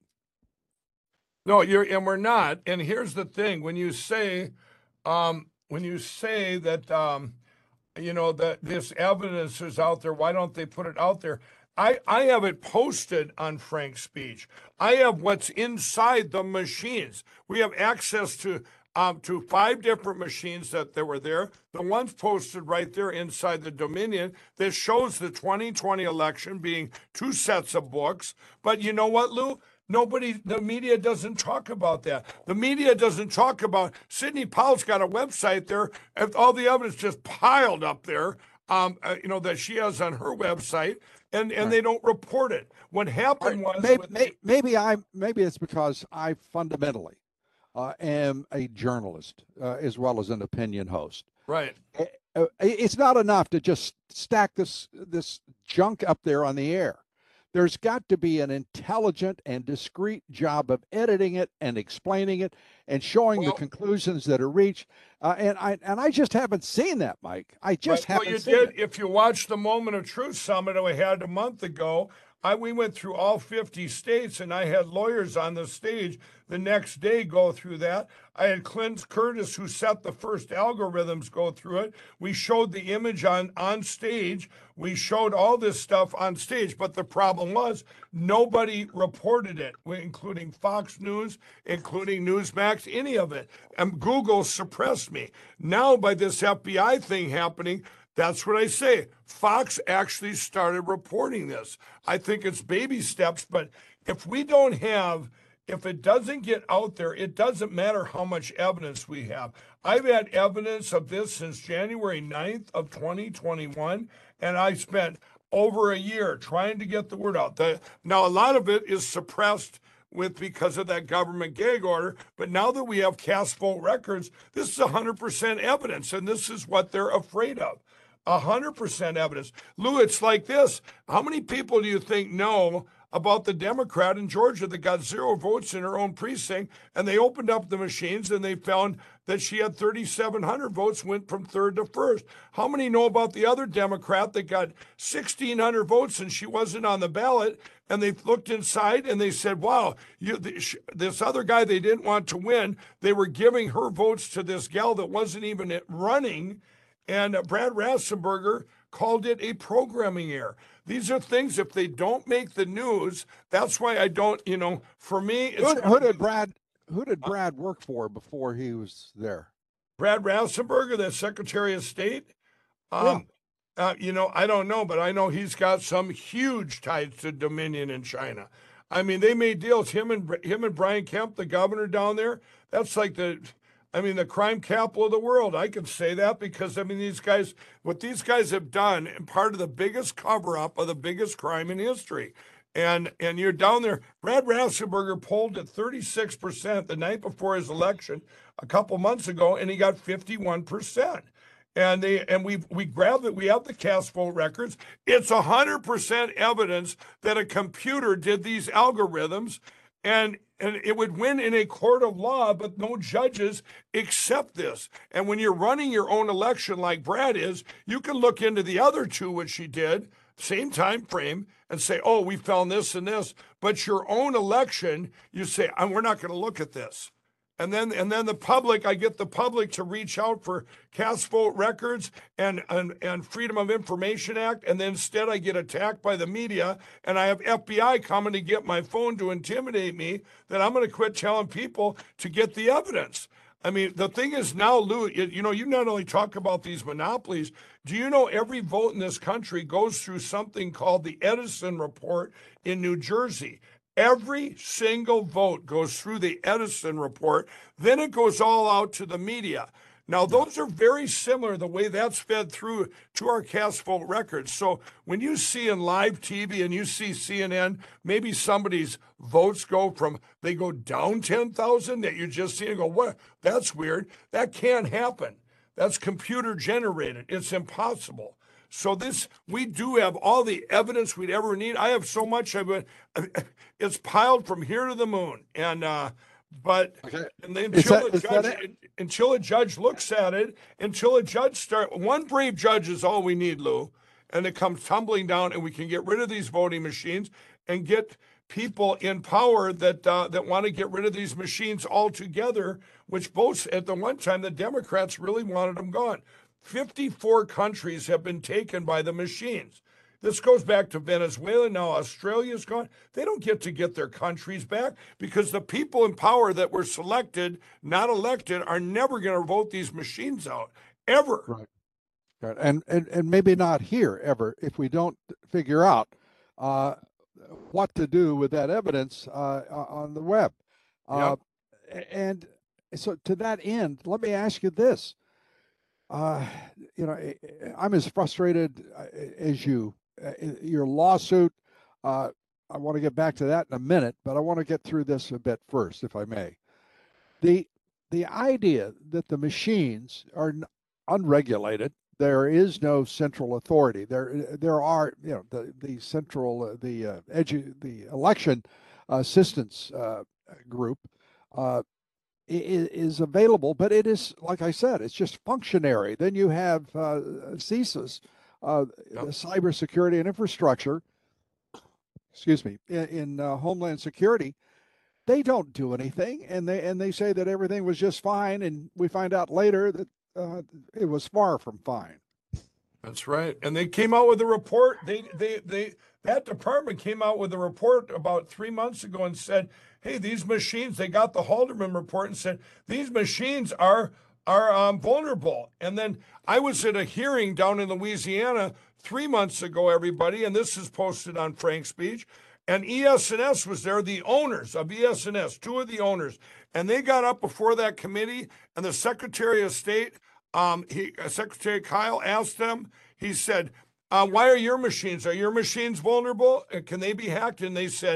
No, you're, and we're not. And here's the thing: when you say, um, when you say that, um, you know, that this evidence is out there, why don't they put it out there? I, I have it posted on Frank's Speech. I have what's inside the machines. We have access to um, to five different machines that, that were there. The one's posted right there inside the Dominion that shows the twenty twenty election being two sets of books. But you know what, Lou? Nobody, the media doesn't talk about that. The media doesn't talk about, Sidney Powell's got a website there, and all the evidence just piled up there, um, uh, you know, that she has on her website, and, and Right. they don't report it. What happened was, maybe, with- maybe, maybe I maybe it's because I fundamentally uh, am a journalist uh, as well as an opinion host. right, Uh, It's not enough to just stack this this junk up there on the air. There's got to be an intelligent and discreet job of editing it and explaining it and showing Well- the conclusions that are reached. Uh, and I and I just haven't seen that, Mike. I just right. Well, haven't you seen did, it. if you watched the Moment of Truth Summit we had a month ago, I, we went through all fifty states, and I had lawyers on the stage the next day go through that. I had Clint Curtis, who set the first algorithms, go through it. We showed the image on, on stage. We showed all this stuff on stage, but the problem was nobody reported it, including Fox News, including Newsmax, any of it. And Google suppressed me. Now, by this F B I thing happening, that's what I say. Fox actually started reporting this. I think it's baby steps, but if we don't have, if it doesn't get out there, it doesn't matter how much evidence we have. I've had evidence of this since January ninth of twenty twenty-one, and I spent over a year trying to get the word out. The, now, a lot of it is suppressed with because of that government gag order. But now that we have cast vote records, this is one hundred percent evidence, and this is what they're afraid of. one hundred percent evidence. Lou, it's like this. How many people do you think know about the Democrat in Georgia that got zero votes in her own precinct, and they opened up the machines and they found that she had thirty-seven hundred votes, went from third to first? How many know about the other Democrat that got sixteen hundred votes and she wasn't on the ballot, and they looked inside and they said, wow, you, this other guy they didn't want to win, they were giving her votes to this gal that wasn't even running, and Brad Raffensperger called it a programming error. These are things, if they don't make the news, that's why I don't, you know, for me, it's who, who did Brad who did Brad work for before he was there? Brad Raffensperger, the Secretary of State. Um, yeah. uh, you know, I don't know, but I know he's got some huge ties to Dominion in China. I mean, they made deals. Him and him and Brian Kemp, the governor down there. That's like the, I mean, the crime capital of the world. I can say that because I mean, these guys, what these guys have done, and part of the biggest cover-up of the biggest crime in history. And and you're down there. Brad Raffensperger polled at thirty-six percent the night before his election a couple months ago, and he got fifty-one percent. And they and we we grabbed it. We have the cast vote records. It's one hundred percent evidence that a computer did these algorithms, and and it would win in a court of law, but no judges accept this. And when you're running your own election like Brad is, you can look into the other two, which she did, same time frame, and say, oh, we found this and this. But your own election, you say, we're not going to look at this. And then and then the public, I get the public to reach out for cast vote records and, and, and Freedom of Information Act, and then instead I get attacked by the media, and I have F B I coming to get my phone to intimidate me, that I'm going to quit telling people to get the evidence. I mean, the thing is now, Lou, you know, you not only talk about these monopolies, do you know every vote in this country goes through something called the Edison Report in New Jersey? Every single vote goes through the Edison Report. Then it goes all out to the media. Now, those are very similar, the way that's fed through to our cast vote records. So when you see in live T V and you see C N N, maybe somebody's votes go from, they go down ten thousand that you just see and go, what? That's weird. That can't happen. That's computer generated. It's impossible. So this, we do have all the evidence we'd ever need. I have so much of it. It's piled from here to the moon. And, uh, but okay. and then until, that, a judge, until a judge looks at it, until a judge start, one brave judge is all we need, Lou. And it comes tumbling down, and we can get rid of these voting machines and get people in power that uh, that want to get rid of these machines altogether, which both at the one time, the Democrats really wanted them gone. fifty-four countries have been taken by the machines. This goes back to Venezuela. Now Australia's gone. They don't get to get their countries back because the people in power that were selected, not elected, are never going to vote these machines out, ever. Right. Right. And, and, and maybe not here, ever, if we don't figure out uh, what to do with that evidence uh, on the web. Uh, yep. And so to that end, let me ask you this. Uh, you know, I'm as frustrated as you. Your lawsuit, uh, I want to get back to that in a minute, but I want to get through this a bit first, if I may. The the idea that the machines are unregulated, there is no central authority. There there are, you know, the the central uh, the uh, edu- the election assistance uh, group. Uh, is available, but it is, like I said, it's just functionary. Then you have uh, CSIS, uh, yep. the cybersecurity and infrastructure, excuse me, in, in uh, Homeland Security. They don't do anything, and they and they say that everything was just fine, and we find out later that uh, it was far from fine. That's right, and they came out with a report. They they they that department came out with a report about three months ago and said, hey, these machines, they got the Haldeman report and said, these machines are are um, vulnerable. And then I was at a hearing down in Louisiana three months ago, everybody, and this is posted on Frank Speech, and E S N S was there, the owners of E S N S, two of the owners, and they got up before that committee, and the Secretary of State, um, he, uh, Secretary Kyle asked them, he said, uh, why are your machines, are your machines vulnerable? Can they be hacked? And they said,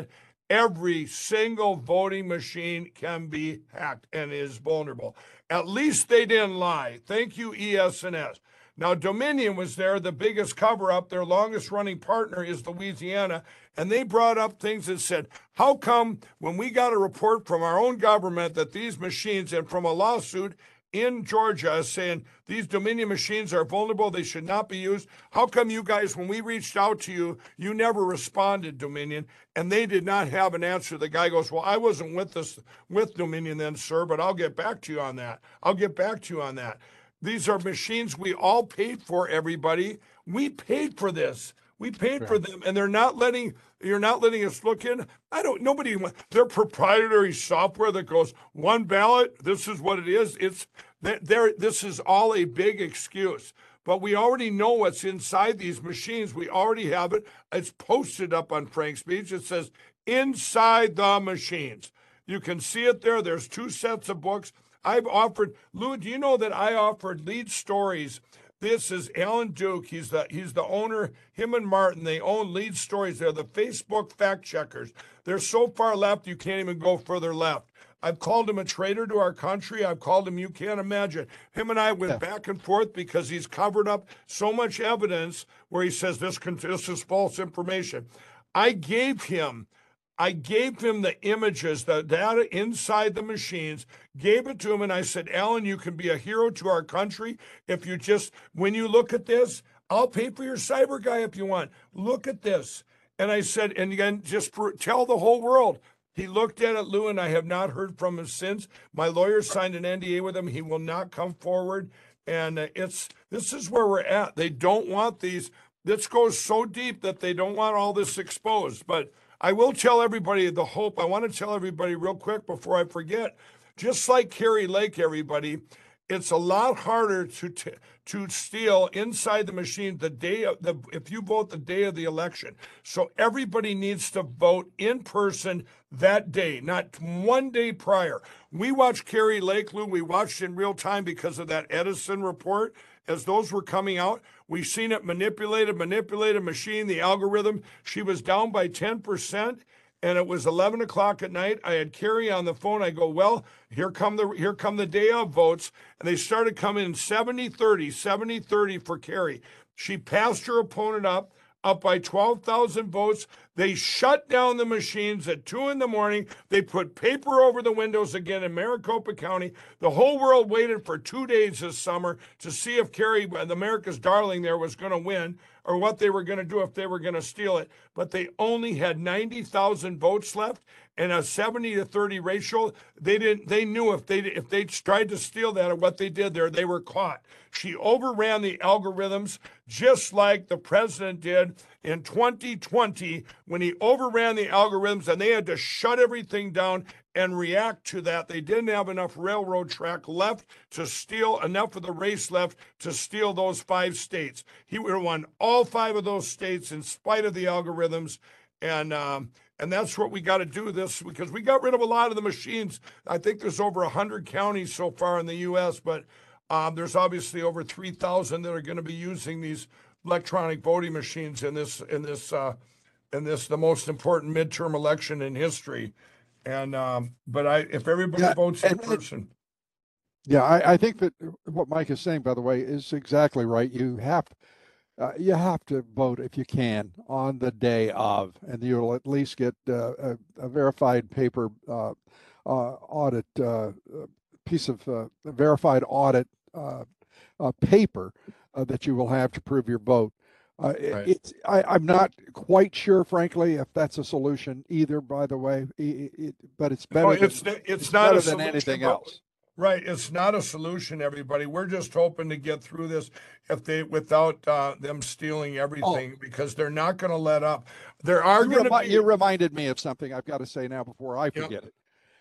every single voting machine can be hacked and is vulnerable. At least they didn't lie. Thank you, E S and S. Now, Dominion was there, the biggest cover-up. Their longest-running partner is Louisiana, and they brought up things that said, how come when we got a report from our own government that these machines, and from a lawsuit in Georgia saying these Dominion machines are vulnerable, they should not be used, how come you guys, when we reached out to you, you never responded, Dominion? And they did not have an answer. The guy goes, well, I wasn't with this with Dominion then, sir, but I'll get back to you on that. I'll get back to you on that. These are machines we all paid for, everybody. We paid for this. We paid for them, and they're not letting, you're not letting us look in. I don't, nobody, their proprietary software that goes one ballot, this is what it is. It's, there. This is all a big excuse. But we already know what's inside these machines. We already have it. It's posted up on Frank's Speech. It says, inside the machines. You can see it there. There's two sets of books. I've offered, Lou, do you know that I offered Lead Stories? This is Alan Duke. He's the he's the owner, him and Martin, they own Lead Stories. They're the Facebook fact checkers. They're so far left, you can't even go further left. I've called him a traitor to our country. I've called him, you can't imagine. Him and I went yeah. back and forth because he's covered up so much evidence where he says this, this is false information. I gave him I gave him the images, the data inside the machines, gave it to him, and I said, Alan, you can be a hero to our country if you just, when you look at this, I'll pay for your cyber guy if you want. Look at this. And I said, and again, just for, tell the whole world. He looked at it, Lou, and I have not heard from him since. My lawyer signed an N D A with him. He will not come forward. And uh, it's this is where we're at. They don't want these. This goes so deep that they don't want all this exposed. But I will tell everybody the hope. I want to tell everybody real quick before I forget, just like Kari Lake, everybody, it's a lot harder to t- to steal inside the machine the day of the if you vote the day of the election. So everybody needs to vote in person that day, not one day prior. We watched Kari Lake, Lou. We watched in real time because of that Edison report. As those were coming out, we've seen it manipulated, manipulated machine, the algorithm. She was down by ten percent, and it was eleven o'clock at night. I had Kari on the phone. I go, well, here come the here come the day of votes. And they started coming in seventy thirty, seventy thirty for Kari. She passed her opponent up, up by twelve thousand votes. They shut down the machines at two in the morning. They put paper over the windows again in Maricopa County. The whole world waited for two days this summer to see if Kari, the America's darling there, was going to win or what they were going to do if they were going to steal it. But they only had ninety thousand votes left and a seventy to thirty ratio. They didn't. They knew if they if they tried to steal that or what they did there, they were caught. She overran the algorithms just like the president did in twenty twenty when he overran the algorithms and they had to shut everything down and react to that. They didn't have enough railroad track left to steal, enough of the race left to steal those five states. He would have won all five of those states in spite of the algorithms. And um, and that's what we got to do this because we got rid of a lot of the machines. I think there's over one hundred counties so far in the U S, but um, there's obviously over three thousand that are going to be using these electronic voting machines in this in this uh, in this the most important midterm election in history. And um, but I if everybody yeah, votes in person. Yeah, I, I think that what Mike is saying, by the way, is exactly right. You have uh, you have to vote if you can on the day of, and you'll at least get uh, a, a verified paper uh, uh, audit uh, piece of uh, verified audit uh, uh, paper uh, that you will have to prove your vote. Uh, right. It's I, I'm not quite sure, frankly, if that's a solution either. By the way, it, it, but it's better. Oh, it's than, it's, it's not better a than solution, anything else. Right, it's not a solution, everybody. We're just hoping to get through this if they without uh, them stealing everything, oh. because they're not going to let up. There are going to remi- be. You reminded me of something I've got to say now before I forget yep. it.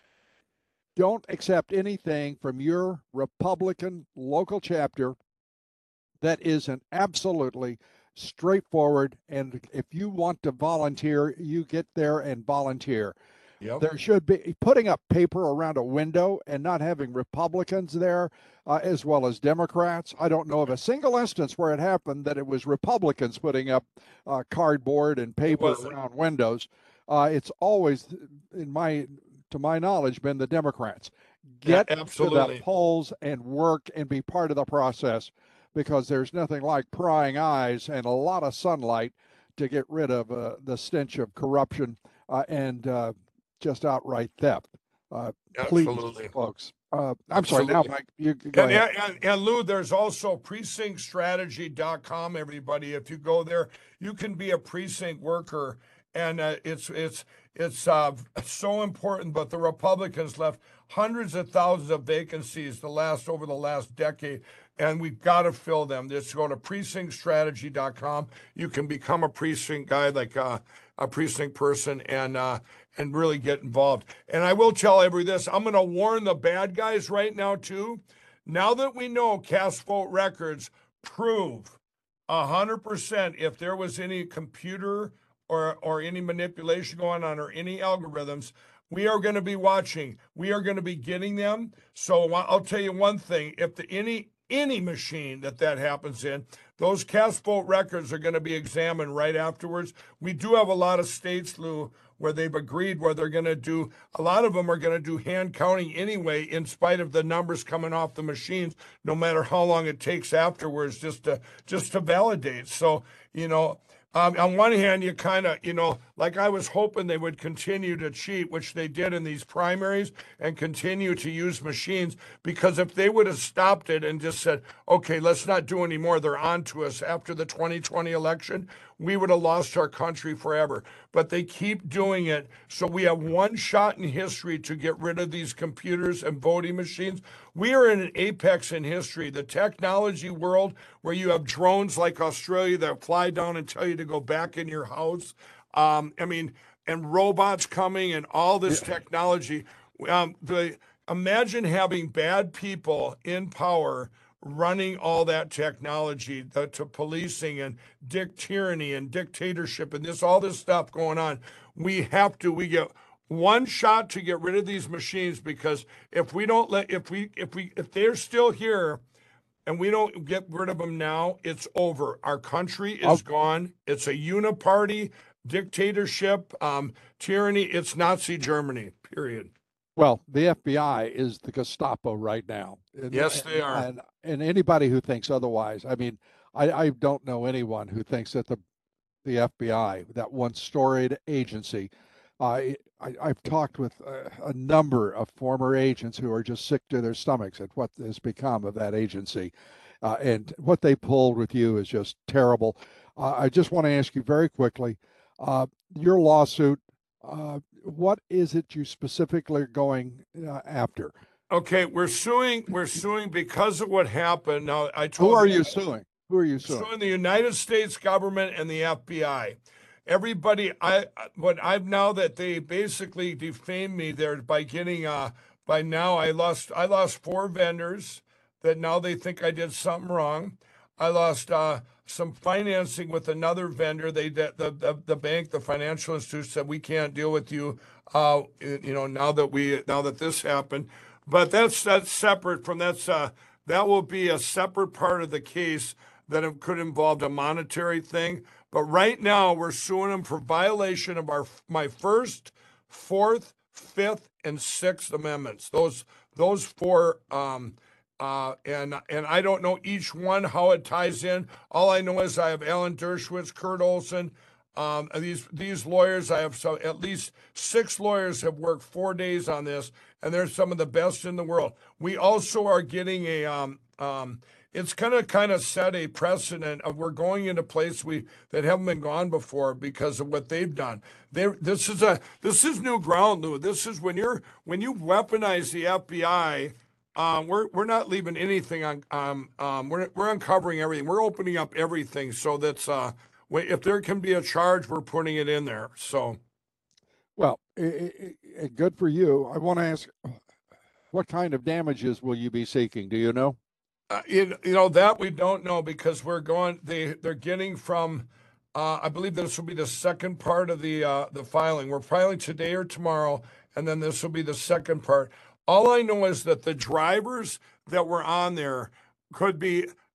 Don't accept anything from your Republican local chapter that isn't absolutely straightforward. And if you want to volunteer, you get there and volunteer. Yep. There should be putting up paper around a window and not having Republicans there uh, as well as Democrats. I don't know of a single instance where it happened that it was Republicans putting up uh, cardboard and paper around windows. uh, it's always, in my to my knowledge, been the Democrats. Get Yeah, to absolutely. the polls and work and be part of the process, because there's nothing like prying eyes and a lot of sunlight to get rid of uh, the stench of corruption uh, and uh, just outright theft. Uh, please, Absolutely. folks. Uh, I'm sorry. Now, Absolutely. Mike, you go And, ahead. and, and Lou, there's also precinct strategy dot com, everybody. If you go there, you can be a precinct worker. And uh, it's it's it's uh, so important. But the Republicans left hundreds of thousands of vacancies the last over the last decade, and we've got to fill them. Just go to precinct strategy dot com. You can become a precinct guy, like uh, a precinct person, and uh, and really get involved. And I will tell everybody this: I'm going to warn the bad guys right now too. Now that we know cast vote records prove a hundred percent if there was any computer or or any manipulation going on or any algorithms, we are going to be watching. We are going to be getting them. So I'll tell you one thing: if the any any machine that that happens in, those cast vote records are going to be examined right afterwards. We do have a lot of states, Lou, where they've agreed where they're going to do, a lot of them are going to do hand counting anyway, in spite of the numbers coming off the machines, no matter how long it takes afterwards, just to just to validate. So, you know, Um, on one hand, you kind of, you know, like I was hoping they would continue to cheat, which they did in these primaries, and continue to use machines, because if they would have stopped it and just said, okay, let's not do any more, they're on to us after the twenty twenty election, we would have lost our country forever. But they keep doing it. So we have one shot in history to get rid of these computers and voting machines. We are in an apex in history. The technology world, where you have drones like Australia that fly down and tell you to go back in your house. Um, I mean, and robots coming and all this technology. Um, the imagine having bad people in power running all that technology uh, to policing and dick tyranny and dictatorship and this all this stuff going on. We have to. We get one shot to get rid of these machines, because if we don't let, if we, if we, if they're still here, and we don't get rid of them now, it's over. Our country is Okay. gone. It's a uniparty dictatorship, um, tyranny. It's Nazi Germany, period. Well, the F B I is the Gestapo right now. And, Yes, they are. And, and anybody who thinks otherwise, I mean, I, I don't know anyone who thinks that the the F B I, that one storied agency, uh, I, I've talked with a, a number of former agents who are just sick to their stomachs at what has become of that agency. Uh, and what they pulled with you is just terrible. Uh, I just want to ask you very quickly, uh, your lawsuit, uh, what is it you specifically are going uh, after? Okay, we're suing. We're suing because of what happened. Now, I told Who are you, you suing? Who are you suing? suing the United States government and the F B I. Everybody, I what I've now that they basically defamed me there by getting uh by now I lost I lost four vendors that now they think I did something wrong. I lost uh some financing with another vendor. They the the, the bank, the financial institute said we can't deal with you. Uh, you know, now that we now that this happened, but that's that's separate from that's uh that will be a separate part of the case that it could involve a monetary thing. But right now we're suing them for violation of our my first, fourth, fifth, and sixth amendments. Those those four. Um, Uh, and and I don't know each one how it ties in. All I know is I have Alan Dershowitz, Kurt Olson, um, and these these lawyers. I have so at least six lawyers have worked four days on this, and they're some of the best in the world. We also are getting a. Um, um, it's going to kind of set a precedent of we're going into place we that haven't been gone before because of what they've done. They this is a this is new ground, Lou. This is when you're when you weaponize the F B I. Um, we're we're not leaving anything on. Um, um, we're we're uncovering everything. We're opening up everything so that's uh, if there can be a charge, we're putting it in there. So, well, it, it, good for you. I want to ask, what kind of damages will you be seeking? Do you know? Uh, you, you know that we don't know because we're going. They they're getting from. Uh, I believe this will be the second part of the uh, the filing. We're filing today or tomorrow, and then this will be the second part. All I know is that the drivers that were on there could be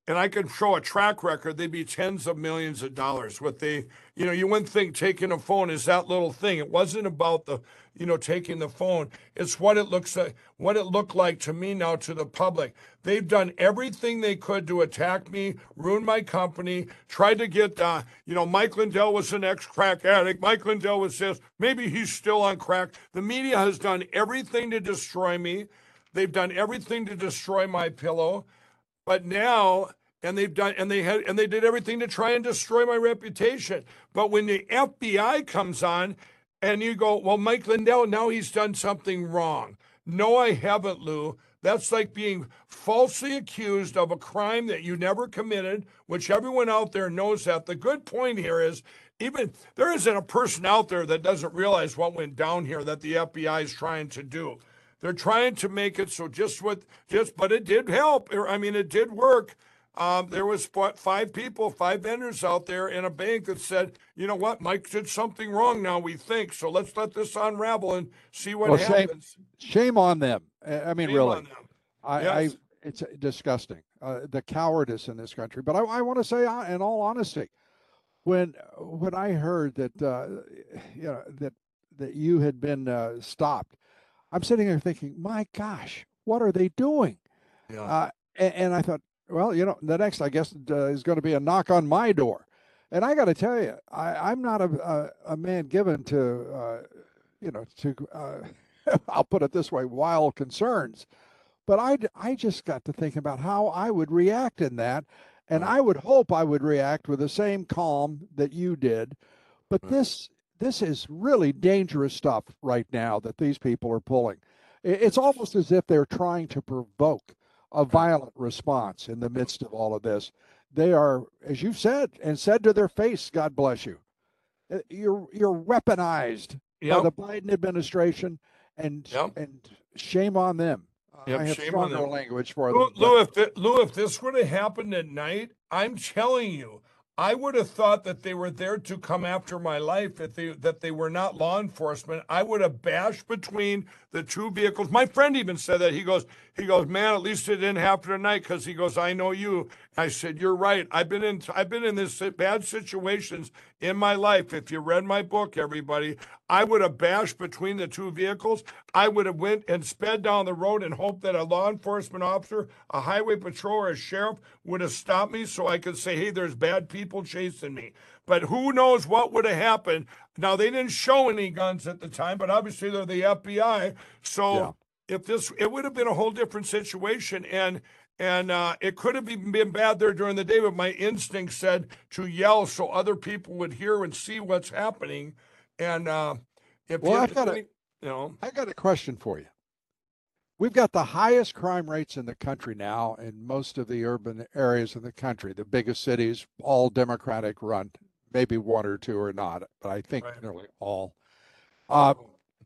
and I could show a track record, they'd be tens of millions of dollars. What they, you know, you wouldn't think taking a phone is that little thing. It wasn't about the, you know, taking the phone. It's what it looks like, what it looked like to me now to the public. They've done everything they could to attack me, ruin my company, tried to get, uh, you know, Mike Lindell was an ex-crack addict. Mike Lindell was this. Maybe he's still on crack. The media has done everything to destroy me. They've done everything to destroy my pillow. But now, and they've done, and they had, and they did everything to try and destroy my reputation. But when the F B I comes on, and you go, well, Mike Lindell, now he's done something wrong. No, I haven't, Lou. That's like being falsely accused of a crime that you never committed, which everyone out there knows that. The good point here is, even there isn't a person out there that doesn't realize what went down here that the F B I is trying to do. They're trying to make it so just what, just, but it did help. I mean, it did work. Um, there was what, five people, five vendors out there in a bank that said, you know what, Mike did something wrong now, we think. So let's let this unravel and see what well, happens. Shame, shame on them. I mean, shame really, on them. I, Yes. I, it's disgusting, uh, the cowardice in this country. But I, I want to say, uh, in all honesty, when when I heard that, uh, you know, that that you had been uh, stopped, I'm sitting there thinking, my gosh, what are they doing? Yeah. Uh, and, and I thought, well, you know, the next, I guess, uh, is going to be a knock on my door. And I got to tell you, I, I'm not a, a, a man given to, uh, you know, to, uh, I'll put it this way, wild concerns. But I, I just got to thinking about how I would react in that. And I would hope I would react with the same calm that you did. But this, this is really dangerous stuff right now that these people are pulling. It's almost as if they're trying to provoke a violent response in the midst of all of this. They are, as you've said, and said to their face, God bless you. You're you're weaponized Yep. by the Biden administration, and Yep. and shame on them. Yep, I have shame on stronger them. language for Lou, them. Lou, if thi- Lou, if this would have happened at night, I'm telling you, I would have thought that they were there to come after my life, if they, that they were not law enforcement. I would have bashed between the two vehicles. My friend even said that. He goes, he goes, man, at least it didn't happen tonight, because he goes, I know you. I said, you're right. I've been in, I've been in this bad situations in my life. If you read my book, everybody, I would have bashed between the two vehicles. I would have went and sped down the road and hoped that a law enforcement officer, a highway patrol, or a sheriff would have stopped me so I could say, hey, there's bad people chasing me. But who knows what would have happened. Now, they didn't show any guns at the time, but obviously they're the F B I. So Yeah. if this, it would have been a whole different situation. And and uh, it could have even been bad there during the day, but my instinct said to yell so other people would hear and see what's happening. And uh, if Well, you, I've got a- you know, I got a question for you. We've got the highest crime rates in the country now in most of the urban areas of the country. The biggest cities, all Democratic run, maybe one or two are not, but I think Right. nearly all. Uh,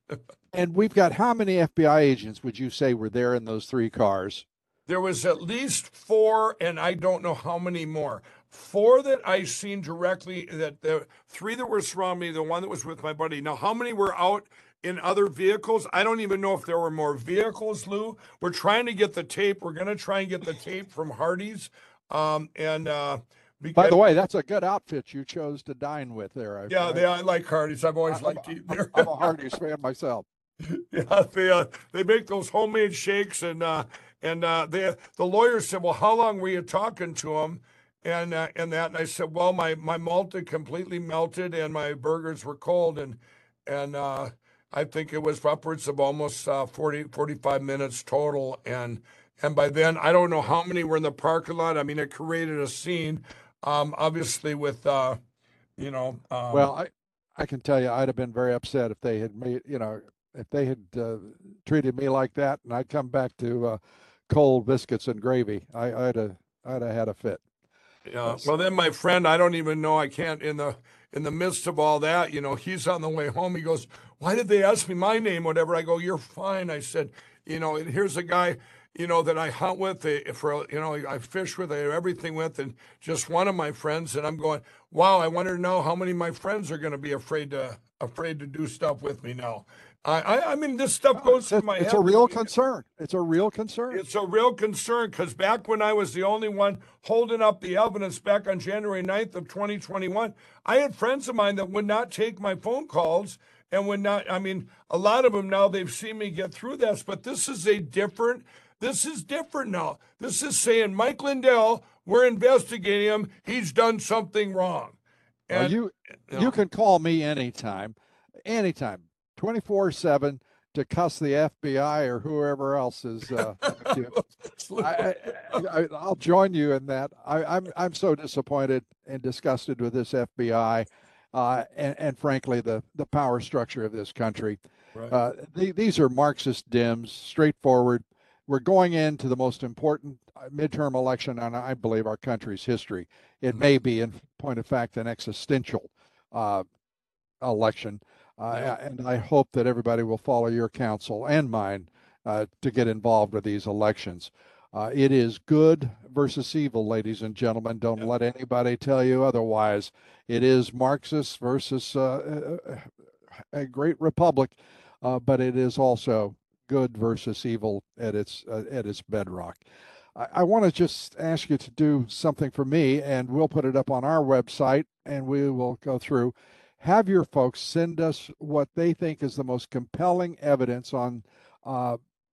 and we've got how many F B I agents would you say were there in those three cars? there was at least four, and I don't know how many more. Four that I seen directly, that the three that were surrounding me, the one that was with my buddy. Now, how many were out in other vehicles? I don't even know if there were more vehicles, Lou. We're trying to get the tape. We're going to try and get the tape from Hardee's. Um, and uh, By the way, that's a good outfit you chose to dine with there. I, yeah, I, they, I like Hardee's. I've always I'm, liked eating there. I'm a Hardee's fan myself. Yeah, they uh, they make those homemade shakes, and uh, and uh, they the lawyer said, well, how long were you talking to him, and uh, and that, and I said, well, my my malt had completely melted, and my burgers were cold, and and uh, I think it was upwards of almost uh, forty, forty-five minutes total, and and by then I don't know how many were in the parking lot. I mean, it created a scene, um, obviously with uh, you know. Um, Well, I I can tell you, I'd have been very upset if they had made, you know, if they had uh, treated me like that, and I'd come back to uh, cold biscuits and gravy. I, I'd have, I'd have had a fit. Yeah. Well, then my friend, I don't even know. I can't in the in the midst of all that. You know, he's on the way home. He goes, "Why did they ask me my name? Whatever." I go, "You're fine." I said, "You know, and here's a guy, you know, that I hunt with, uh, for you know, I fish with, I have everything with, and just one of my friends." And I'm going, "Wow, I wonder now how many of my friends are going to be afraid to afraid to do stuff with me now." I, I, I mean, this stuff goes it's, through my it's head. a real concern. It's a real concern. It's a real concern because back when I was the only one holding up the evidence back on January ninth of twenty twenty-one, I had friends of mine that would not take my phone calls and would not, I mean, a lot of them now, they've seen me get through this, but this is a different, this is different now. This is saying, Mike Lindell, we're investigating him. He's done something wrong. And well, you, you, know, you can call me anytime, anytime, twenty-four seven to cuss the F B I or whoever else is. Uh, I, I, I'll join you in that. I, I'm I'm so disappointed and disgusted with this F B I, uh, and, and frankly the the power structure of this country. Right. Uh, the, these are Marxist Dems, straightforward. We're going into the most important midterm election in, I believe, our country's history. It may be, in point of fact, an existential uh, election. Uh, Yeah. And I hope that everybody will follow your counsel and mine uh, to get involved with these elections. Uh, it is good versus evil, ladies and gentlemen. Don't Yeah. let anybody tell you otherwise. It is Marxist versus uh, a great republic, uh, but it is also good versus evil at its uh, at its bedrock. I, I want to just ask you to do something for me, and we'll put it up on our website, and we will go through. Have your folks send us what they think is the most compelling evidence on uh,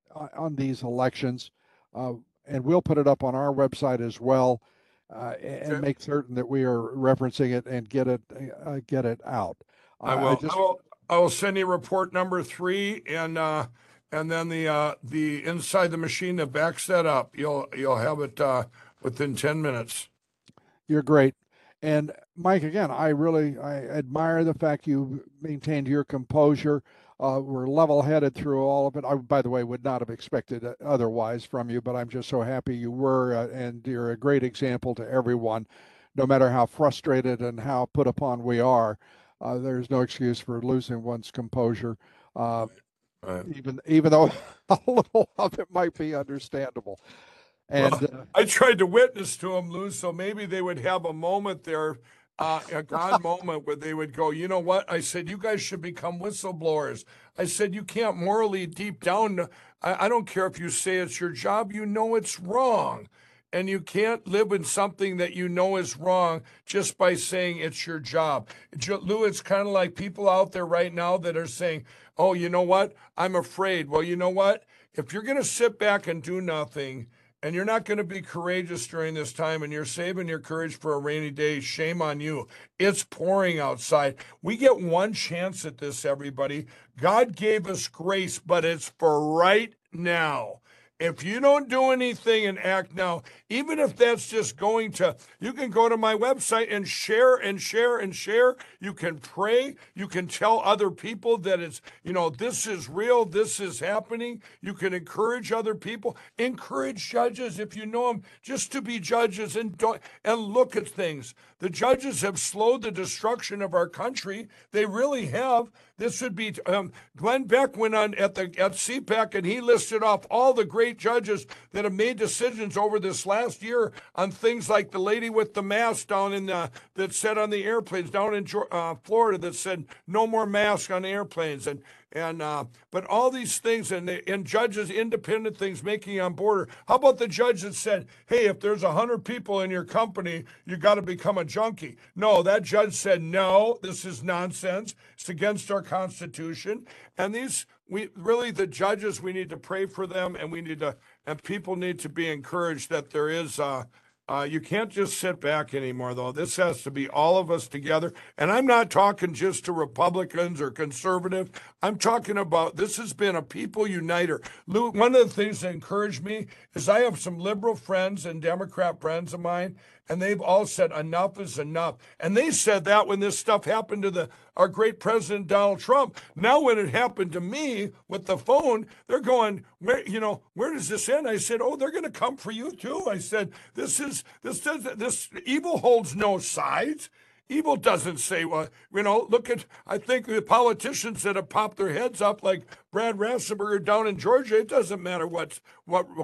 on these elections, uh, and we'll put it up on our website as well, uh, and Okay. make certain that we are referencing it and get it uh, get it out. I Uh, will. just, I will. I will send you report number three, and uh, and then the uh, the inside the machine that backs that up. You'll you'll have it uh, within ten minutes. You're great. And Mike, again, I really I admire the fact you maintained your composure. Uh, we're level-headed through all of it. I, by the way, would not have expected otherwise from you, but I'm just so happy you were, uh, and you're a great example to everyone, no matter how frustrated and how put upon we are. Uh, there's no excuse for losing one's composure, uh, Right. even even though a little of it might be understandable. And Well, uh, I tried to witness to them, Lou, so maybe they would have a moment there, uh, a God moment where they would go, you know what? I said, you guys should become whistleblowers. I said, you can't morally deep down, I, I don't care if you say it's your job, you know it's wrong. And you can't live in something that you know is wrong just by saying it's your job. Lou, it's kind of like people out there right now that are saying, oh, you know what? I'm afraid. Well, you know what? If you're going to sit back and do nothing, and you're not going to be courageous during this time, and you're saving your courage for a rainy day, shame on you. It's pouring outside. We get one chance at this, everybody. God gave us grace, but it's for right now. If you don't do anything and act now, even if that's just going to, you can go to my website and share and share and share. You can pray. You can tell other people that it's, you know, this is real. This is happening. You can encourage other people. Encourage judges, if you know them, just to be judges and don't, and look at things. The judges have slowed the destruction of our country. They really have. This would be, um, Glenn Beck went on at the at C PAC and he listed off all the great judges that have made decisions over this last year on things like the lady with the mask down in the, that said on the airplanes down in uh, Florida that said no more masks on airplanes, and and uh, but all these things and the, and judges independent things making on border. How about the judge that said, hey, if there's a hundred people in your company, you got to become a junkie? No, that judge said no. This is nonsense. It's against our Constitution. And these, we really, the judges, we need to pray for them, and we need to, and people need to be encouraged that there is, uh, uh, you can't just sit back anymore, though. This has to be all of us together. And I'm not talking just to Republicans or conservative. I'm talking about, this has been a people uniter. Lou, one of the things that encouraged me is I have some liberal friends and Democrat friends of mine, and they've all said enough is enough. And they said that when this stuff happened to the our great president, Donald Trump. Now when it happened to me with the phone, they're going, where, you know, where does this end? I said, oh, they're going to come for you too. I said, this is, this does, this evil holds no sides. Evil doesn't say, well, you know, look at, I think the politicians that have popped their heads up like Brad Rassenberger down in Georgia, it doesn't matter what, what, what,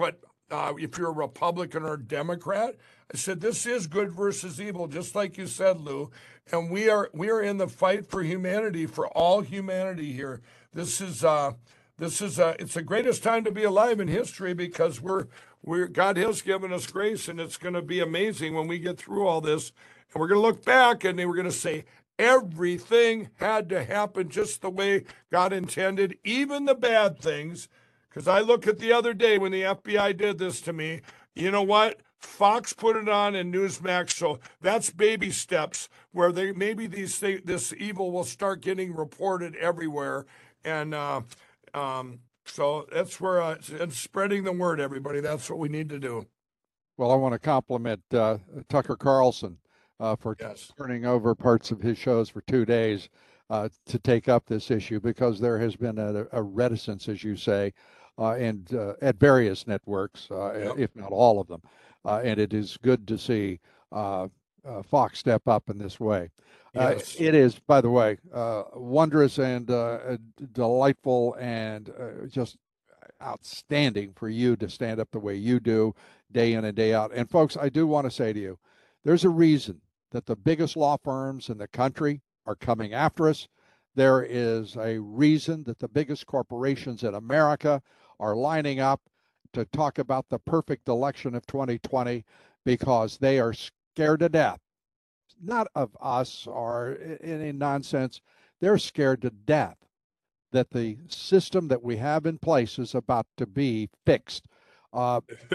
uh, if you're a Republican or a Democrat. I said, this is good versus evil, just like you said, Lou. And we are we are in the fight for humanity, for all humanity here. This is uh, this is uh, it's the greatest time to be alive in history because we're we're God has given us grace, and it's going to be amazing when we get through all this. And we're going to look back, and we're going to say everything had to happen just the way God intended, even the bad things. Because I look at the other day when the F B I did this to me, you know what? Fox put it on and Newsmax, so that's baby steps where they maybe these this evil will start getting reported everywhere, and uh, um, so that's where uh, and spreading the word, everybody. That's what we need to do. Well, I want to compliment uh, Tucker Carlson uh, for yes. turning over parts of his shows for two days uh, to take up this issue because there has been a, a reticence, as you say, uh, and uh, at various networks, uh, yep. if not all of them. Uh, and it is good to see uh, uh, Fox step up in this way. Uh, yes. It is, by the way, uh, wondrous and uh, delightful and uh, just outstanding for you to stand up the way you do day in and day out. And folks, I do want to say to you, there's a reason that the biggest law firms in the country are coming after us. There is a reason that the biggest corporations in America are lining up to talk about the perfect election of twenty twenty because they are scared to death, not of us or any nonsense. They're scared to death that the system that we have in place is about to be fixed. Uh,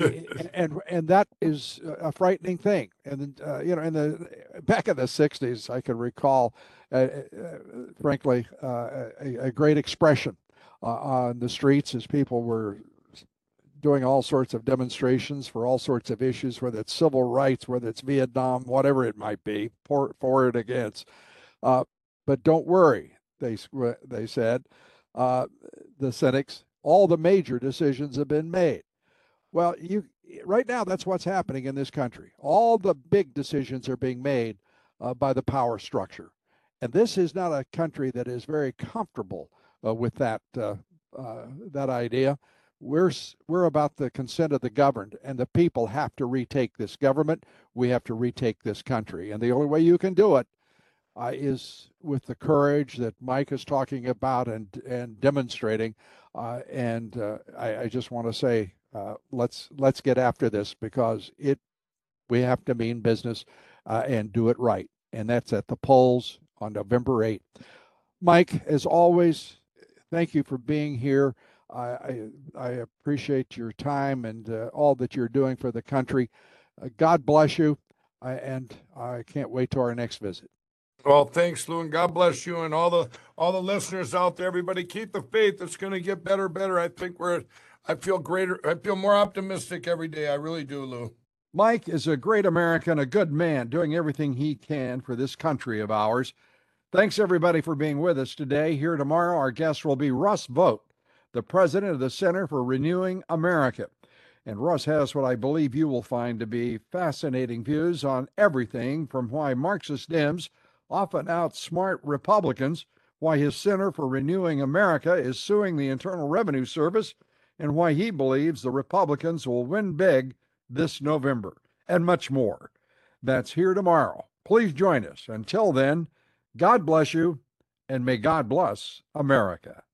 and and that is a frightening thing. And uh, you know, in the back in the sixties, I can recall, uh, uh, frankly, uh, a, a great expression uh, on the streets as people were doing all sorts of demonstrations for all sorts of issues, whether it's civil rights, whether it's Vietnam, whatever it might be, for, for and against. Uh, but don't worry, they they said, uh, the cynics, all the major decisions have been made. Well, you right now, that's what's happening in this country. All the big decisions are being made uh, by the power structure. And this is not a country that is very comfortable uh, with that uh, uh, that idea. We're we're about the consent of the governed, and the people have to retake this government. We have to retake this country, and the only way you can do it uh, is with the courage that Mike is talking about and and demonstrating. Uh, and uh, I, I just want to say, uh, let's let's get after this because it we have to mean business uh, and do it right, and that's at the polls on November eighth. Mike, as always, thank you for being here. I, I appreciate your time and uh, all that you're doing for the country. Uh, God bless you, I, and I can't wait to our next visit. Well, thanks, Lou, and God bless you and all the all the listeners out there. Everybody, keep the faith. It's going to get better, better. I think we're. I feel greater. I feel more optimistic every day. I really do, Lou. Mike is a great American, a good man, doing everything he can for this country of ours. Thanks, everybody, for being with us today. Here tomorrow, our guest will be Russ Vought, the president of the Center for Renewing America. And Russ has what I believe you will find to be fascinating views on everything from why Marxist Dems often outsmart Republicans, why his Center for Renewing America is suing the Internal Revenue Service, and why he believes the Republicans will win big this November, and much more. That's here tomorrow. Please join us. Until then, God bless you, and may God bless America.